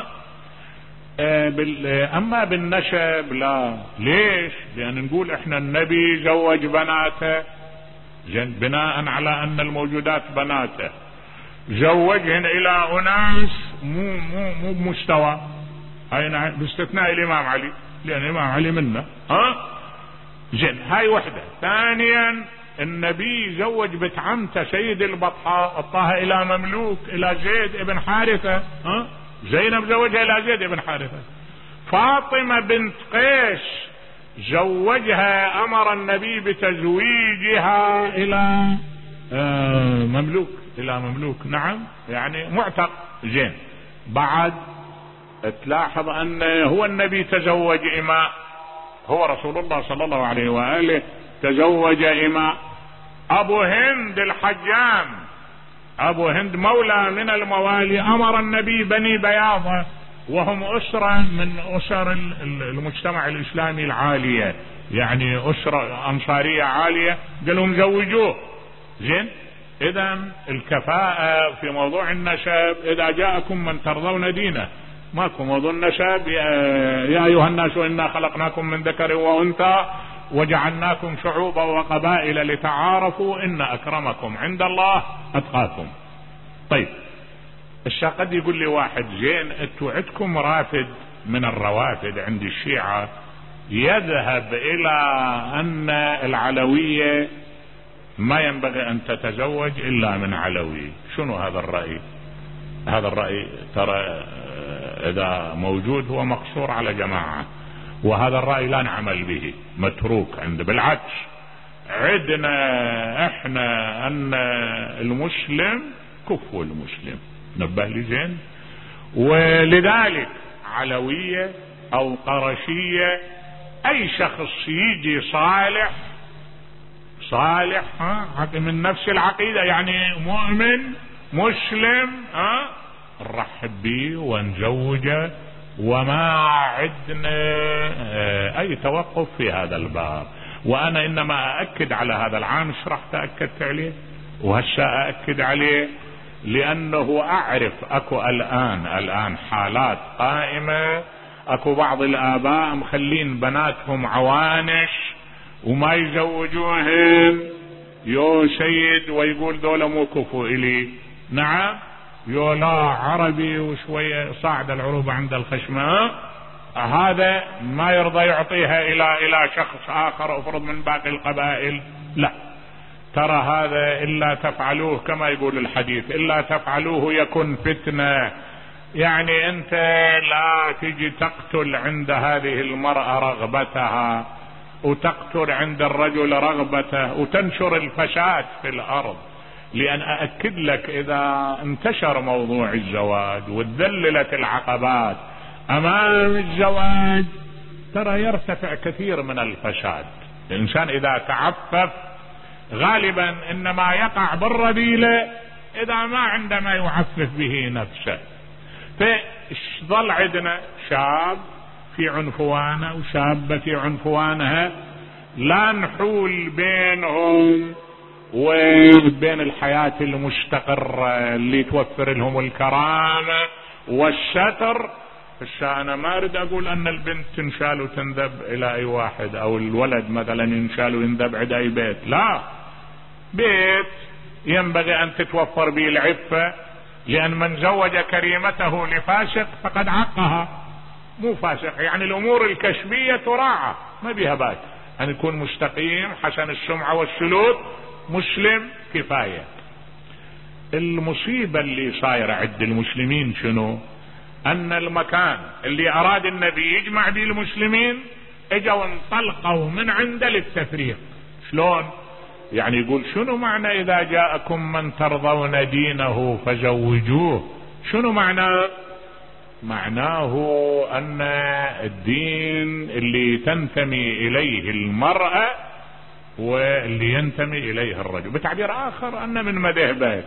اما بالنسب لا. ليش؟ لان نقول احنا النبي زوج بناته، زين بناء على ان الموجودات بناته، زوجهن الى اناس مو بمستوى، هاي باستثناء الامام علي لان الامام علي منا. زين هاي وحده. ثانيا النبي زوج بنت عمته سيد البطحاء، اعطاها الى مملوك الى زيد ابن حارثة. زينب زوجها الى زيد ابن حارثة. فاطمة بنت قيس زوجها، امر النبي بتزويجها الى مملوك، الى مملوك. نعم يعني معتق. زين بعد تلاحظ ان هو النبي تزوج اماء، هو رسول الله صلى الله عليه وآله تزوج اماء. ابو هند الحجام، ابو هند مولى من الموالي، امر النبي بني بياضة وهم اسرة من اسر المجتمع الاسلامي العالية، يعني اسرة انصارية عالية، قال لهم زوجوه. زين اذا الكفاءة في موضوع النسب اذا جاءكم من ترضون دينه، ماكو موضوع النسب. يا ايها الناس انا خلقناكم من ذكر وانثى وجعلناكم شعوبا وقبائل لتعارفوا ان اكرمكم عند الله اتقاكم. طيب قد يقول لي واحد زين انتوا عندكم رافد من الروافد عند الشيعة يذهب الى ان العلوية ما ينبغي ان تتزوج الا من علوي. شنو هذا الرأي؟ هذا الرأي ترى اذا موجود هو مقصور على جماعة، وهذا الرأي لا نعمل به، متروك عند. بالعكس عدنا احنا ان المسلم كفو المسلم، نبه لي زين. ولذلك علوية او قرشية اي شخص يجي صالح من نفس العقيدة، يعني مؤمن مسلم، نرحب به ونزوجه، وما عندنا اي توقف في هذا الباب. وانا انما اكد على هذا العام، شرحت اكدت عليه وهسه اكد عليه، لانه اعرف اكو الان حالات قائمة، اكو بعض الاباء مخلين بناتهم عوانش وما يزوجوهن يو سيد، ويقول دولة مو كفو الي. نعم يو لا عربي وشوية صاعد العروبة عند الخشمة، هذا ما يرضى يعطيها الى شخص اخر افرض من باقي القبائل. لا، ترى هذا الا تفعلوه كما يقول الحديث، الا تفعلوه يكن فتنة. يعني انت لا تجي تقتل عند هذه المرأة رغبتها، وتقتل عند الرجل رغبته، وتنشر الفساد في الارض. لان اأكد لك اذا انتشر موضوع الزواج وتذللت العقبات امام الزواج، ترى يرتفع كثير من الفساد. الانسان اذا تعفف غالبا انما يقع بالرذيلة اذا ما عنده ما يعفف به نفسه. فظل عندنا شاب في عنفوانه وشابة في عنفوانها، لا نحول بينهم وبين الحياة المستقرة اللي توفر لهم الكرامة والستر. انا ما اريد اقول ان البنت تنشال وتنذب الى اي واحد، او الولد مثلا ينشال وينذب عند اي بيت، لا، بيت ينبغي ان تتوفر به العفة، لان من زوج كريمته لفاسق فقد عقها. مو فاسق يعني الامور الكشفية تراعى، ما بيها باس، ان يكون مستقيم حسن السمعة والسلوك مسلم كفاية. المصيبة اللي صايرة عند المسلمين شنو؟ ان المكان اللي اراد النبي يجمع به المسلمين اجوا انطلقوا من عنده للتفريق. شلون؟ يعني يقول شنو معنى اذا جاءكم من ترضون دينه فزوجوه؟ شنو معناه؟ معناه ان الدين اللي تنتمي اليه المرأة واللي ينتمي اليه الرجل. بتعبير اخر ان من مذهبك،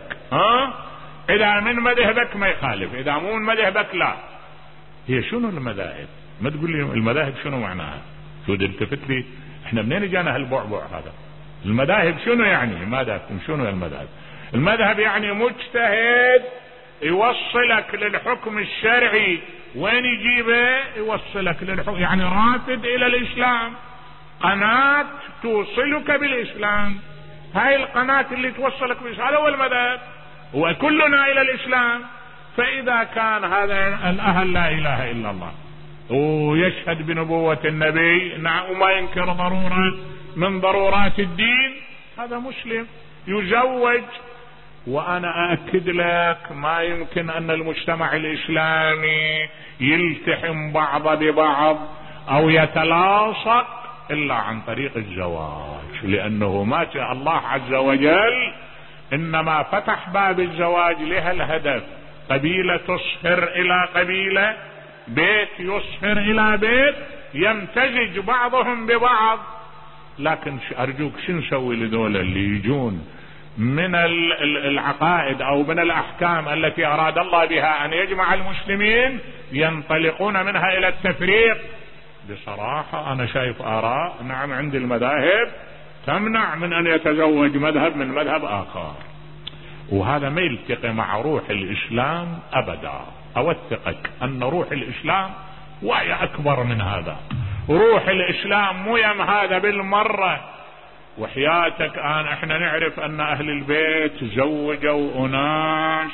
اذا من مذهبك ما يخالف، اذا مو من مذهبك لا. هي شنو المذاهب؟ ما تقول لي المذاهب شنو معناها؟ شو التفت لي احنا منين جانا هالبعبع هذا؟ المذاهب شنو يعني؟ ماذاكم شنو المذهب؟ المذهب يعني مجتهد يوصلك للحكم الشرعي. وين يجيبه؟ يوصلك للحكم، يعني رافد الى الاسلام، قناة توصلك بالاسلام. هاي القناة اللي توصلك بالاسلام، هذا هو المذهب، وكلنا الى الاسلام. فاذا كان هذا الاهل لا اله الا الله ويشهد بنبوة النبي، نعم، وما ينكر ضرورة من ضرورات الدين، هذا مسلم يزوج. وانا اكد لك ما يمكن ان المجتمع الاسلامي يلتحم بعض ببعض او يتلاصق الا عن طريق الزواج، لانه ما شاء الله عز وجل انما فتح باب الزواج لها الهدف. قبيلة تصهر الى قبيلة، بيت يصهر الى بيت، يمتزج بعضهم ببعض. لكن ارجوك شو نسوي لذول اللي يجون من العقائد او من الاحكام التي اراد الله بها ان يجمع المسلمين، ينطلقون منها الى التفريق؟ بصراحة انا شايف اراء، نعم، عند المذاهب تمنع من ان يتزوج مذهب من مذهب اخر، وهذا ما يلتقي مع روح الاسلام ابدا. اوثقك ان روح الاسلام وهي اكبر من هذا. روح الاسلام مو يم هذا بالمرة. وحياتك احنا نعرف ان اهل البيت زوجوا اناس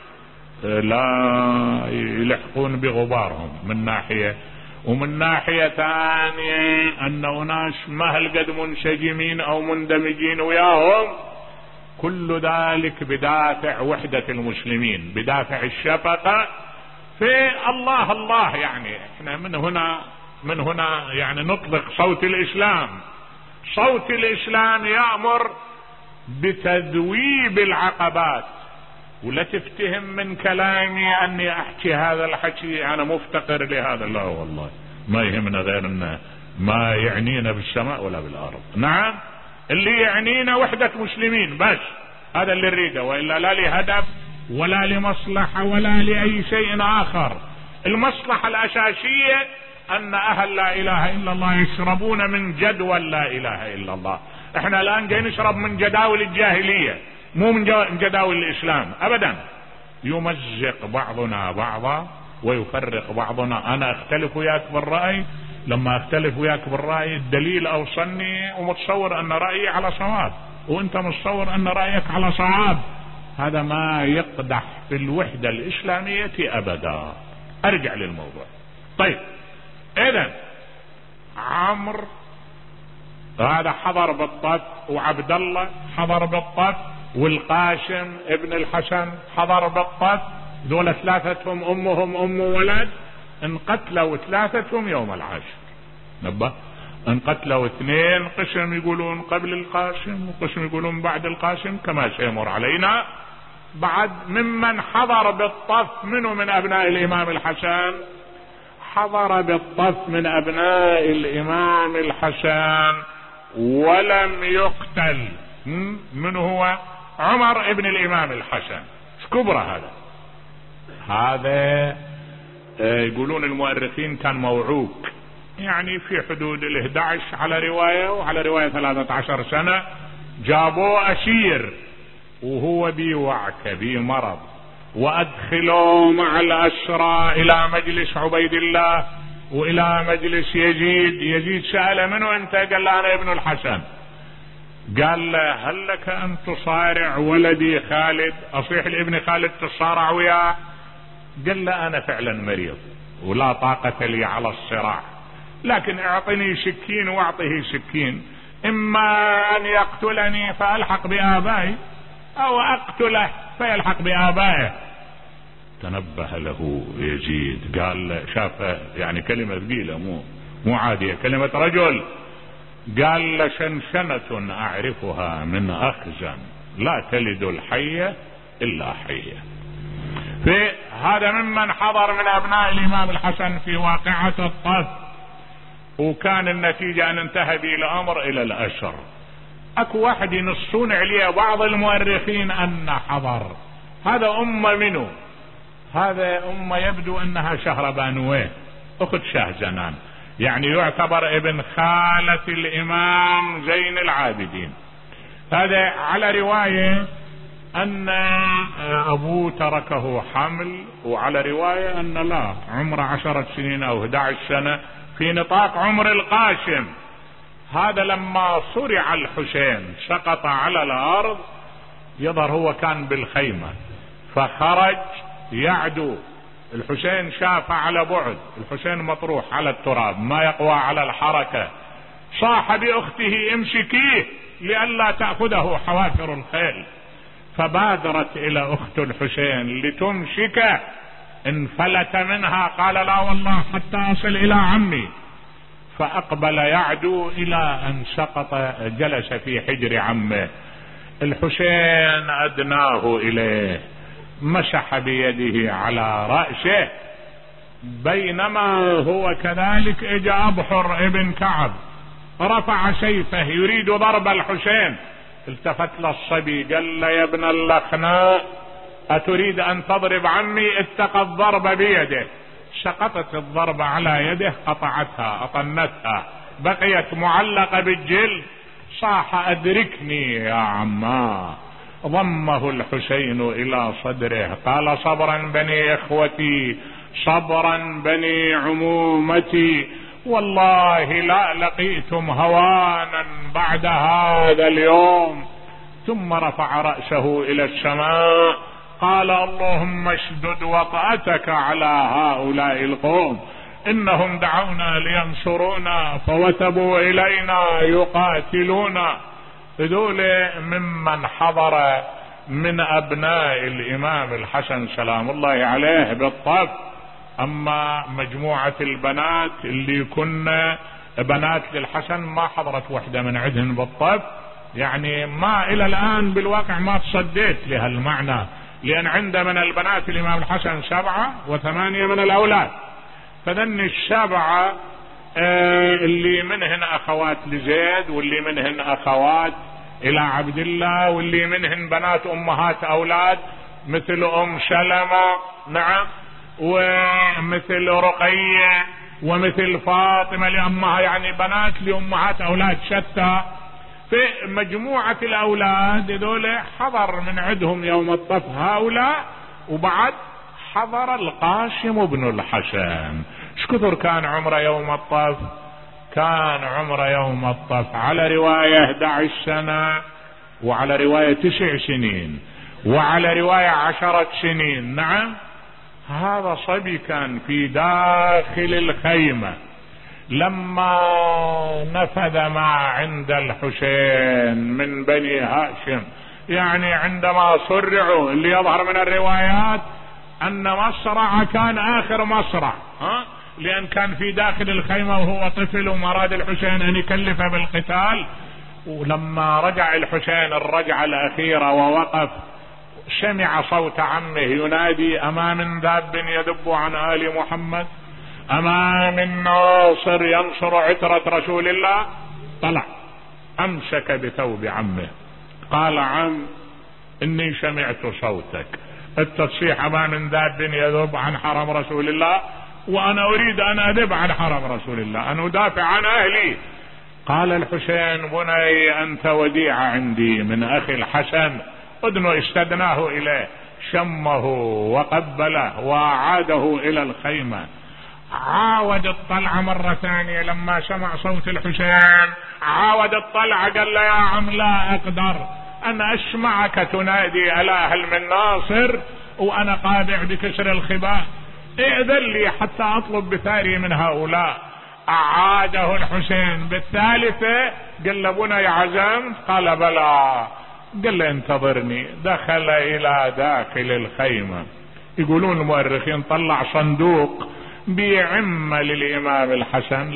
لا يلحقون بغبارهم من ناحية، ومن ناحية ثانية ان اناس ما هالقد منسجمين او مندمجين وياهم. كل ذلك بدافع وحدة المسلمين، بدافع الشفقة في الله. يعني احنا من هنا يعني نطلق صوت الاسلام، صوت الإسلام يأمر بتذويب العقبات. ولا تفتهم من كلامي أني أحكي هذا الحكي أنا مفتقر لهذا، لا والله ما يهمنا غير أنه ما يعنينا بالسماء ولا بالأرض. نعم اللي يعنينا وحدة مسلمين بس، هذا اللي نريده، وإلا لا لهدف ولا لمصلحة ولا لأي شيء آخر. المصلحة الأساسية أن أهل لا إله إلا الله يشربون من جدول لا إله إلا الله. احنا الآن جاي نشرب من جداول الجاهلية، مو من جداول الإسلام أبدا. يمزق بعضنا بعضا ويفرق بعضنا. أنا أختلف وياك بالرأي، لما أختلف وياك بالرأي الدليل أوصلني ومتصور أن رأيي على صواب، وأنت متصور أن رأيك على صواب. هذا ما يقدح في الوحدة الإسلامية أبدا. أرجع للموضوع. طيب إذن عمرو هذا حضر بالطف، وعبد الله حضر بالطف، والقاسم ابن الحسن حضر بالطف. ذولا ثلاثتهم أمهم أم ولد، انقتلوا ثلاثتهم يوم العاشر. نبه انقتلوا اثنين، قسم يقولون قبل القاسم وقسم يقولون بعد القاسم كما سيمر علينا. بعد ممن حضر بالطف منه من أبناء الإمام الحسن، حضر بالطف من أبناء الإمام الحسن ولم يقتل. من هو؟ عمر ابن الإمام الحسن. كبرى هذا يقولون المؤرخين كان موعوك، يعني في حدود 11 على رواية، وعلى رواية 13 سنة. جابوه أسير وهو بوعكة بمرض، وأدخلوا مع الأسرى إلى مجلس عبيد الله وإلى مجلس يزيد. يزيد سأل منه أنت؟ قال له أنا ابن الحسن. قال له هل لك أن تصارع ولدي خالد؟ أصيح لابن خالد تصارع وياه؟ قال له أنا فعلا مريض ولا طاقة لي على الصراع، لكن اعطني سكين واعطه سكين، إما أن يقتلني فألحق بآبائي أو أقتله فيلحق بآبائه. تنبه له يزيد، قال شاف يعني كلمة ثقيلة مو عادية، كلمة رجل. قال لشنشنة أعرفها من أخزن لا تلد الحية إلا حية. في هذا ممن حضر من أبناء الإمام الحسن في واقعة الطف، وكان النتيجة أن انتهى به الأمر إلى الأسر. أكو واحد ينصون عليه بعض المؤرخين أن حضر. هذا منه؟ هذا يبدو أنها شهربانويه أخت شاهزنان، يعني يعتبر ابن خالة الإمام زين العابدين. هذا على رواية أن أبوه تركه حمل، وعلى رواية أن لا عمره 10 سنين أو 11 سنة في نطاق عمر القاسم. هذا لما صرع الحسين سقط على الأرض، يظهر هو كان بالخيمة فخرج يعدو. الحسين شاف على بعد، الحسين مطروح على التراب ما يقوى على الحركة. صاح بأخته امسكيه لئلا تأخذه حوافر الخيل، فبادرت إلى أخت الحسين لتمسكه، انفلت منها قال لا والله حتى أصل إلى عمي. فأقبل يعدو إلى أن سقط، جلس في حجر عمه. الحسين أدناه إليه، مسح بيده على رأسه. بينما هو كذلك اجى أبحر ابن كعب رفع سيفه يريد ضرب الحسين، التفت للصبي قال له يا ابن اللخناء أتريد أن تضرب عمي؟ اتقى الضرب بيده. سقطت الضربة على يده، قطعتها أطنتها، بقيت معلقة بالجلد. صاح أدركني يا عما. ضمه الحسين إلى صدره قال صبرا بني إخوتي، صبرا بني عمومتي، والله لا لقيتم هوانا بعد هذا اليوم. ثم رفع رأسه إلى السماء قال اللهم اشدد وطأتك على هؤلاء القوم، إنهم دعونا لينصرونا فوثبوا إلينا يقاتلونا. ذول ممن حضر من أبناء الإمام الحسن سلام الله عليه بالطف. أما مجموعة البنات اللي كنا بنات للحسن ما حضرت وحدة من عندهن بالطف، يعني ما إلى الآن بالواقع ما تصديت لهالمعنى، لأن عنده من البنات الإمام الحسن 7 و8 من الأولاد، فذن السبعة اللي منهن أخوات لزيد، واللي منهن أخوات إلى عبد الله، واللي منهن بنات أمهات أولاد مثل أم سلمة، نعم، ومثل رقية، ومثل فاطمة لأمها، يعني بنات لأمهات أولاد شتى. في مجموعة الأولاد ذولا حضر من عندهم يوم الطف هؤلاء، وبعد حضر القاسم بن الحسن. شكثر كان عمره يوم الطف؟ كان عمره يوم الطف على رواية 11 سنة، وعلى رواية 9 سنين، وعلى رواية 10 سنين. نعم، هذا صبي كان في داخل الخيمة لما نفذ ما عند الحسين من بني هاشم، يعني عندما صرعوا، اللي يظهر من الروايات أن مصرع كان آخر مصرع، لأن كان في داخل الخيمة وهو طفل، وما أراد الحسين أن يكلف بالقتال. ولما رجع الحسين الرجعة الأخيرة ووقف، سمع صوت عمه ينادي: أما من ذاب يدب عن آل محمد؟ أما من ناصر ينصر عترة رسول الله؟ طلع أمسك بثوب عمه قال: عم، إني سمعت صوتك التصيح أما من ذاب يذب عن حرم رسول الله، وأنا أريد أن أذب عن حرم رسول الله، أن أدافع عن أهلي. قال الحسين: بني أنت وديعة عندي من أخي الحسن. أدنو استدناه إليه، شمه وقبله وأعاده إلى الخيمة. عاود الطلعة مرة ثانية لما سمع صوت الحسين، عاود الطلعة قال له: يا عم، لا أقدر أن أسمعك تنادي ألا هل من ناصر وأنا قادع بكسر الخباء، ائذن لي حتى أطلب بثاري من هؤلاء. أعاده الحسين بالثالثة، قال له: بني عزمت؟ قال: بلى. قال له: انتظرني. دخل إلى داخل الخيمة. يقولون المؤرخين طلع صندوق بعمة للإمام الحسن،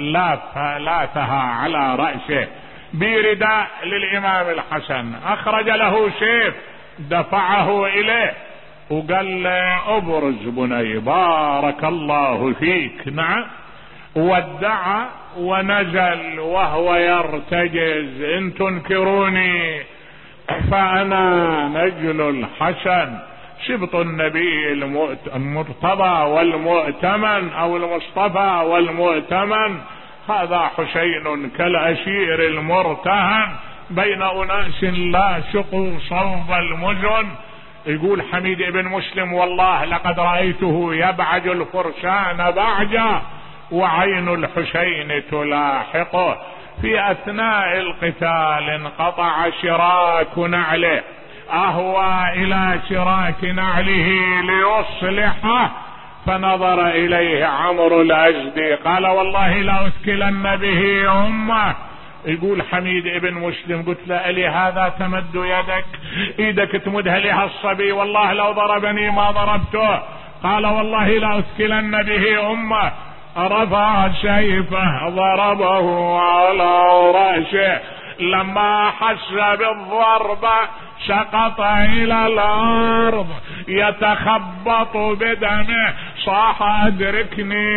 لافها على رأسه، برداء للإمام الحسن، أخرج له سيف دفعه إليه وقال له: أبرز بني، بارك الله فيك. نعم، ودع ونزل وهو يرتجز: إن تنكروني فأنا نجل الحسن، شبط النبي المرتضى والمؤتمن، أو المصطفى والمؤتمن، هذا حسين كالأشير المرتهن بين أناس لا شقوا صوب المزن. يقول حميد بن مسلم: والله لقد رأيته يبعج الفرسان بعجا، وعين الحسين تلاحقه. في أثناء القتال انقطع شراك نعله، أهوى إلى شراك نعله ليصلحه، فنظر إليه عمرو الأزدي قال: والله لأثكلن به أمه. يقول حميد ابن مسلم: قلت له: ألي هذا تمد يدك، إيدك تمدها لها الصبي، والله لو ضربني ما ضربته. قال: والله لأثكلن به أمه. رفع سيفه ضربه على رأسه، لما حس بالضربة سقط إلى الأرض يتخبط بدمه، صاح: أدركني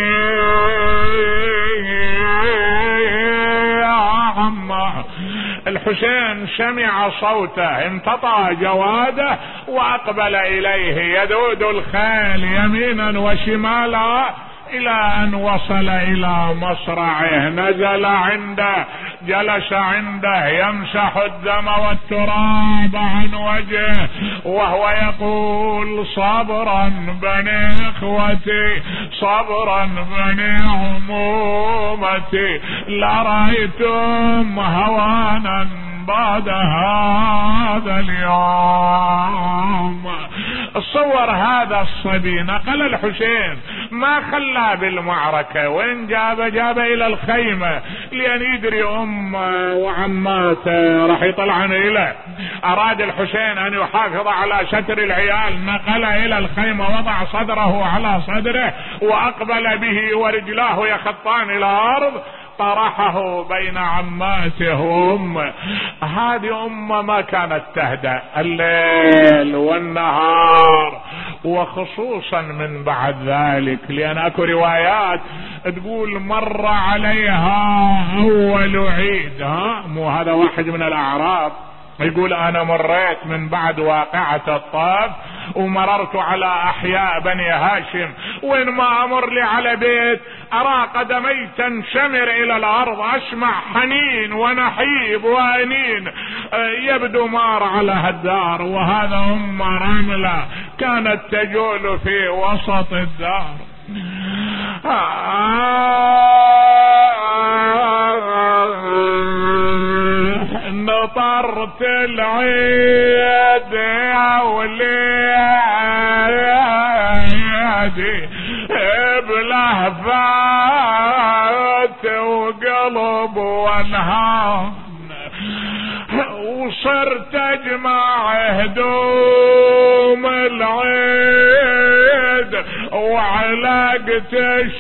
يا عمه. الحسين سمع صوته، امتطى جواده وأقبل إليه يذود الخيل يمينا وشمالا، إلى أن وصل إلى مصرعه. نزل عنده، جلس عنده يمسح الدم والتراب عن وجهه وهو يقول: صبرا بني إخوتي، صبرا بني عمومتي، لرأيتم هوانا بعد هذا اليوم. تصور هذا الصبي نقل الحسين، ما خلاه بالمعركة، وين جاب إلى الخيمة، لأن يدري أمه وعماته راح يطلعن إليه. أراد الحسين أن يحافظ على ستر العيال، نقل إلى الخيمة، وضع صدره على صدره وأقبل به ورجلاه يخطان إلى الأرض، طرحه بين عماته وامه. هذه امه ما كانت تهدأ الليل والنهار، وخصوصا من بعد ذلك، لان اكو روايات تقول مر عليها اول عيد. مو هذا واحد من الاعراب يقول انا مريت من بعد واقعة الطائف ومررت على احياء بني هاشم، وين ما امر لي على بيت ارى قدمي تنشمر الى الارض، اسمع حنين ونحيب وانين، يبدو مار على هالدار. وهذا ام رملة كانت تجول في وسط الدار. نطرت العيد يا وليدي بلهفات وقلب وانهار، وصرت اجمع هدوم العيد وعلقت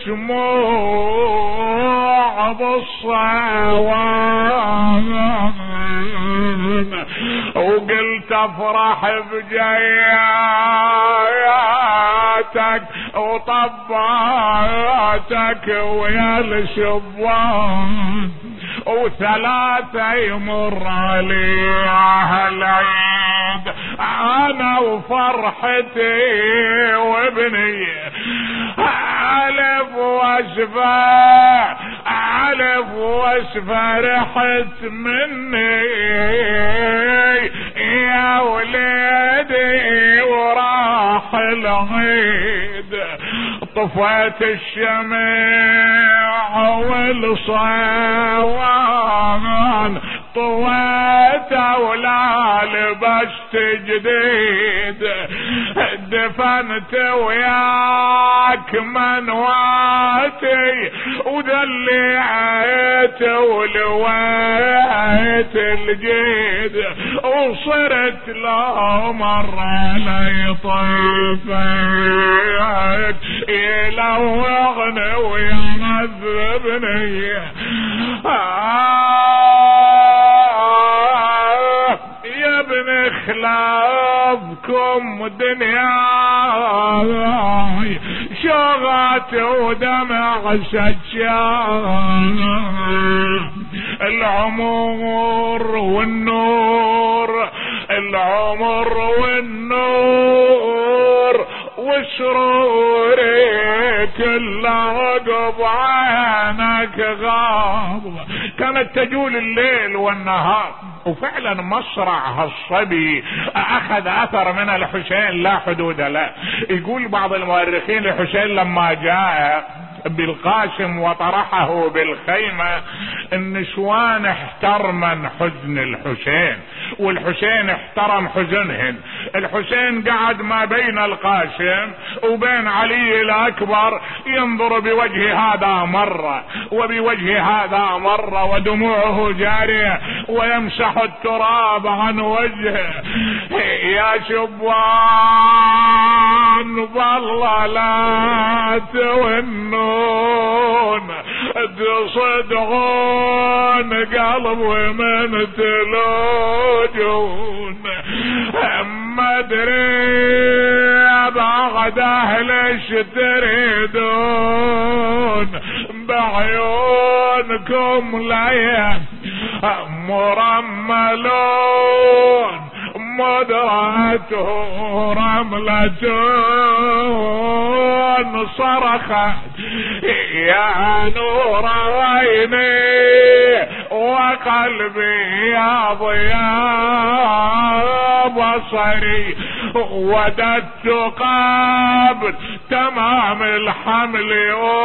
شموع بالصوان، وقلت افرح بجياتك وطباتك ويا الشبان، وثلاثة يمر عليها العيد انا وفرحتي وابني، الف واشفى الف واشفى رحت مني يا وليدي وراح العيد. طفيت الشمع والصوان، طويت ولا لبست جديد، دفنت وياك منواتي ودليت ولويت الجيد، وصرت لو مر علي طيفك يلوغني ويعذبني. يا ابن خلافكم دنياي شغات ودمع سجان، العمر والنور العمر والنور وسروري كل عقب عينك غاب. كانت تجول الليل والنهار، وفعلا مصرع هالصبي اخذ اثر من الحسين لا حدود له. يقول بعض المؤرخين الحسين لما جاء بالقاسم وطرحه بالخيمة النسوان احترمن حزن الحسين والحسين احترم حزنهن. الحسين قعد ما بين القاسم وبين علي الاكبر ينظر بوجه هذا مرة وبوجه هذا مرة ودموعه جارية ويمسح التراب عن وجهه. يا شبان بالله لا تونون تصدعون قلب ومن تلوجون، ما ادري بعد اهلش تريدون بعيونكم ليا مرملون مدرته رملة صرخت يا نور عيني وقلبي يا ضياء بصري، وددت قبل تمام الحمل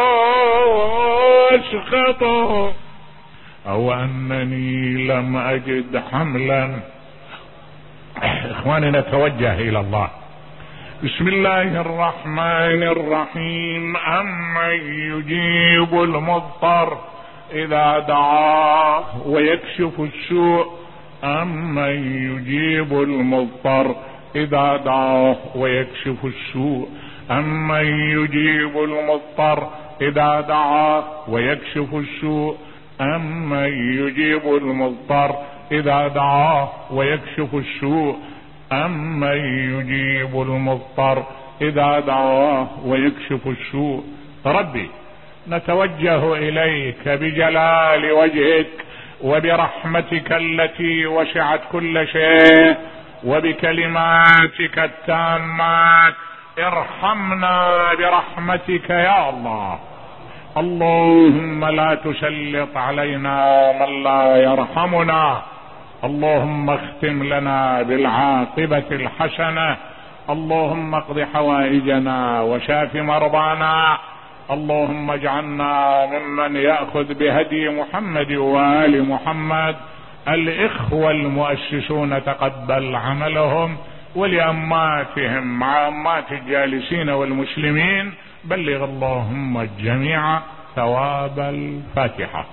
اسقطه او انني لم اجد حملا. اخواني نتوجه الى الله. بسم الله الرحمن الرحيم. أمن يجيب المضطر إذا دعاه ويكشف السوء، أمن يجيب المضطر إذا دعاه ويكشف السوء، أمن يجيب المضطر إذا دعاه ويكشف السوء، أمن يجيب المضطر إذا دعاه ويكشف السوء، أمن يجيب المضطر إذا دعاه ويكشف السوء. ربي نتوجه إليك بجلال وجهك وبرحمتك التي وسعت كل شيء وبكلماتك التامات، ارحمنا برحمتك يا الله. اللهم لا تسلط علينا من لا يرحمنا، اللهم اختم لنا بالعاقبة الحسنة، اللهم اقض حوائجنا وشاف مرضانا، اللهم اجعلنا ممن يأخذ بهدي محمد وآل محمد. الإخوة المؤسسون تقبل عملهم، ولأماتهم مع أمات الجالسين والمسلمين بلغ اللهم الجميع ثواب الفاتحة.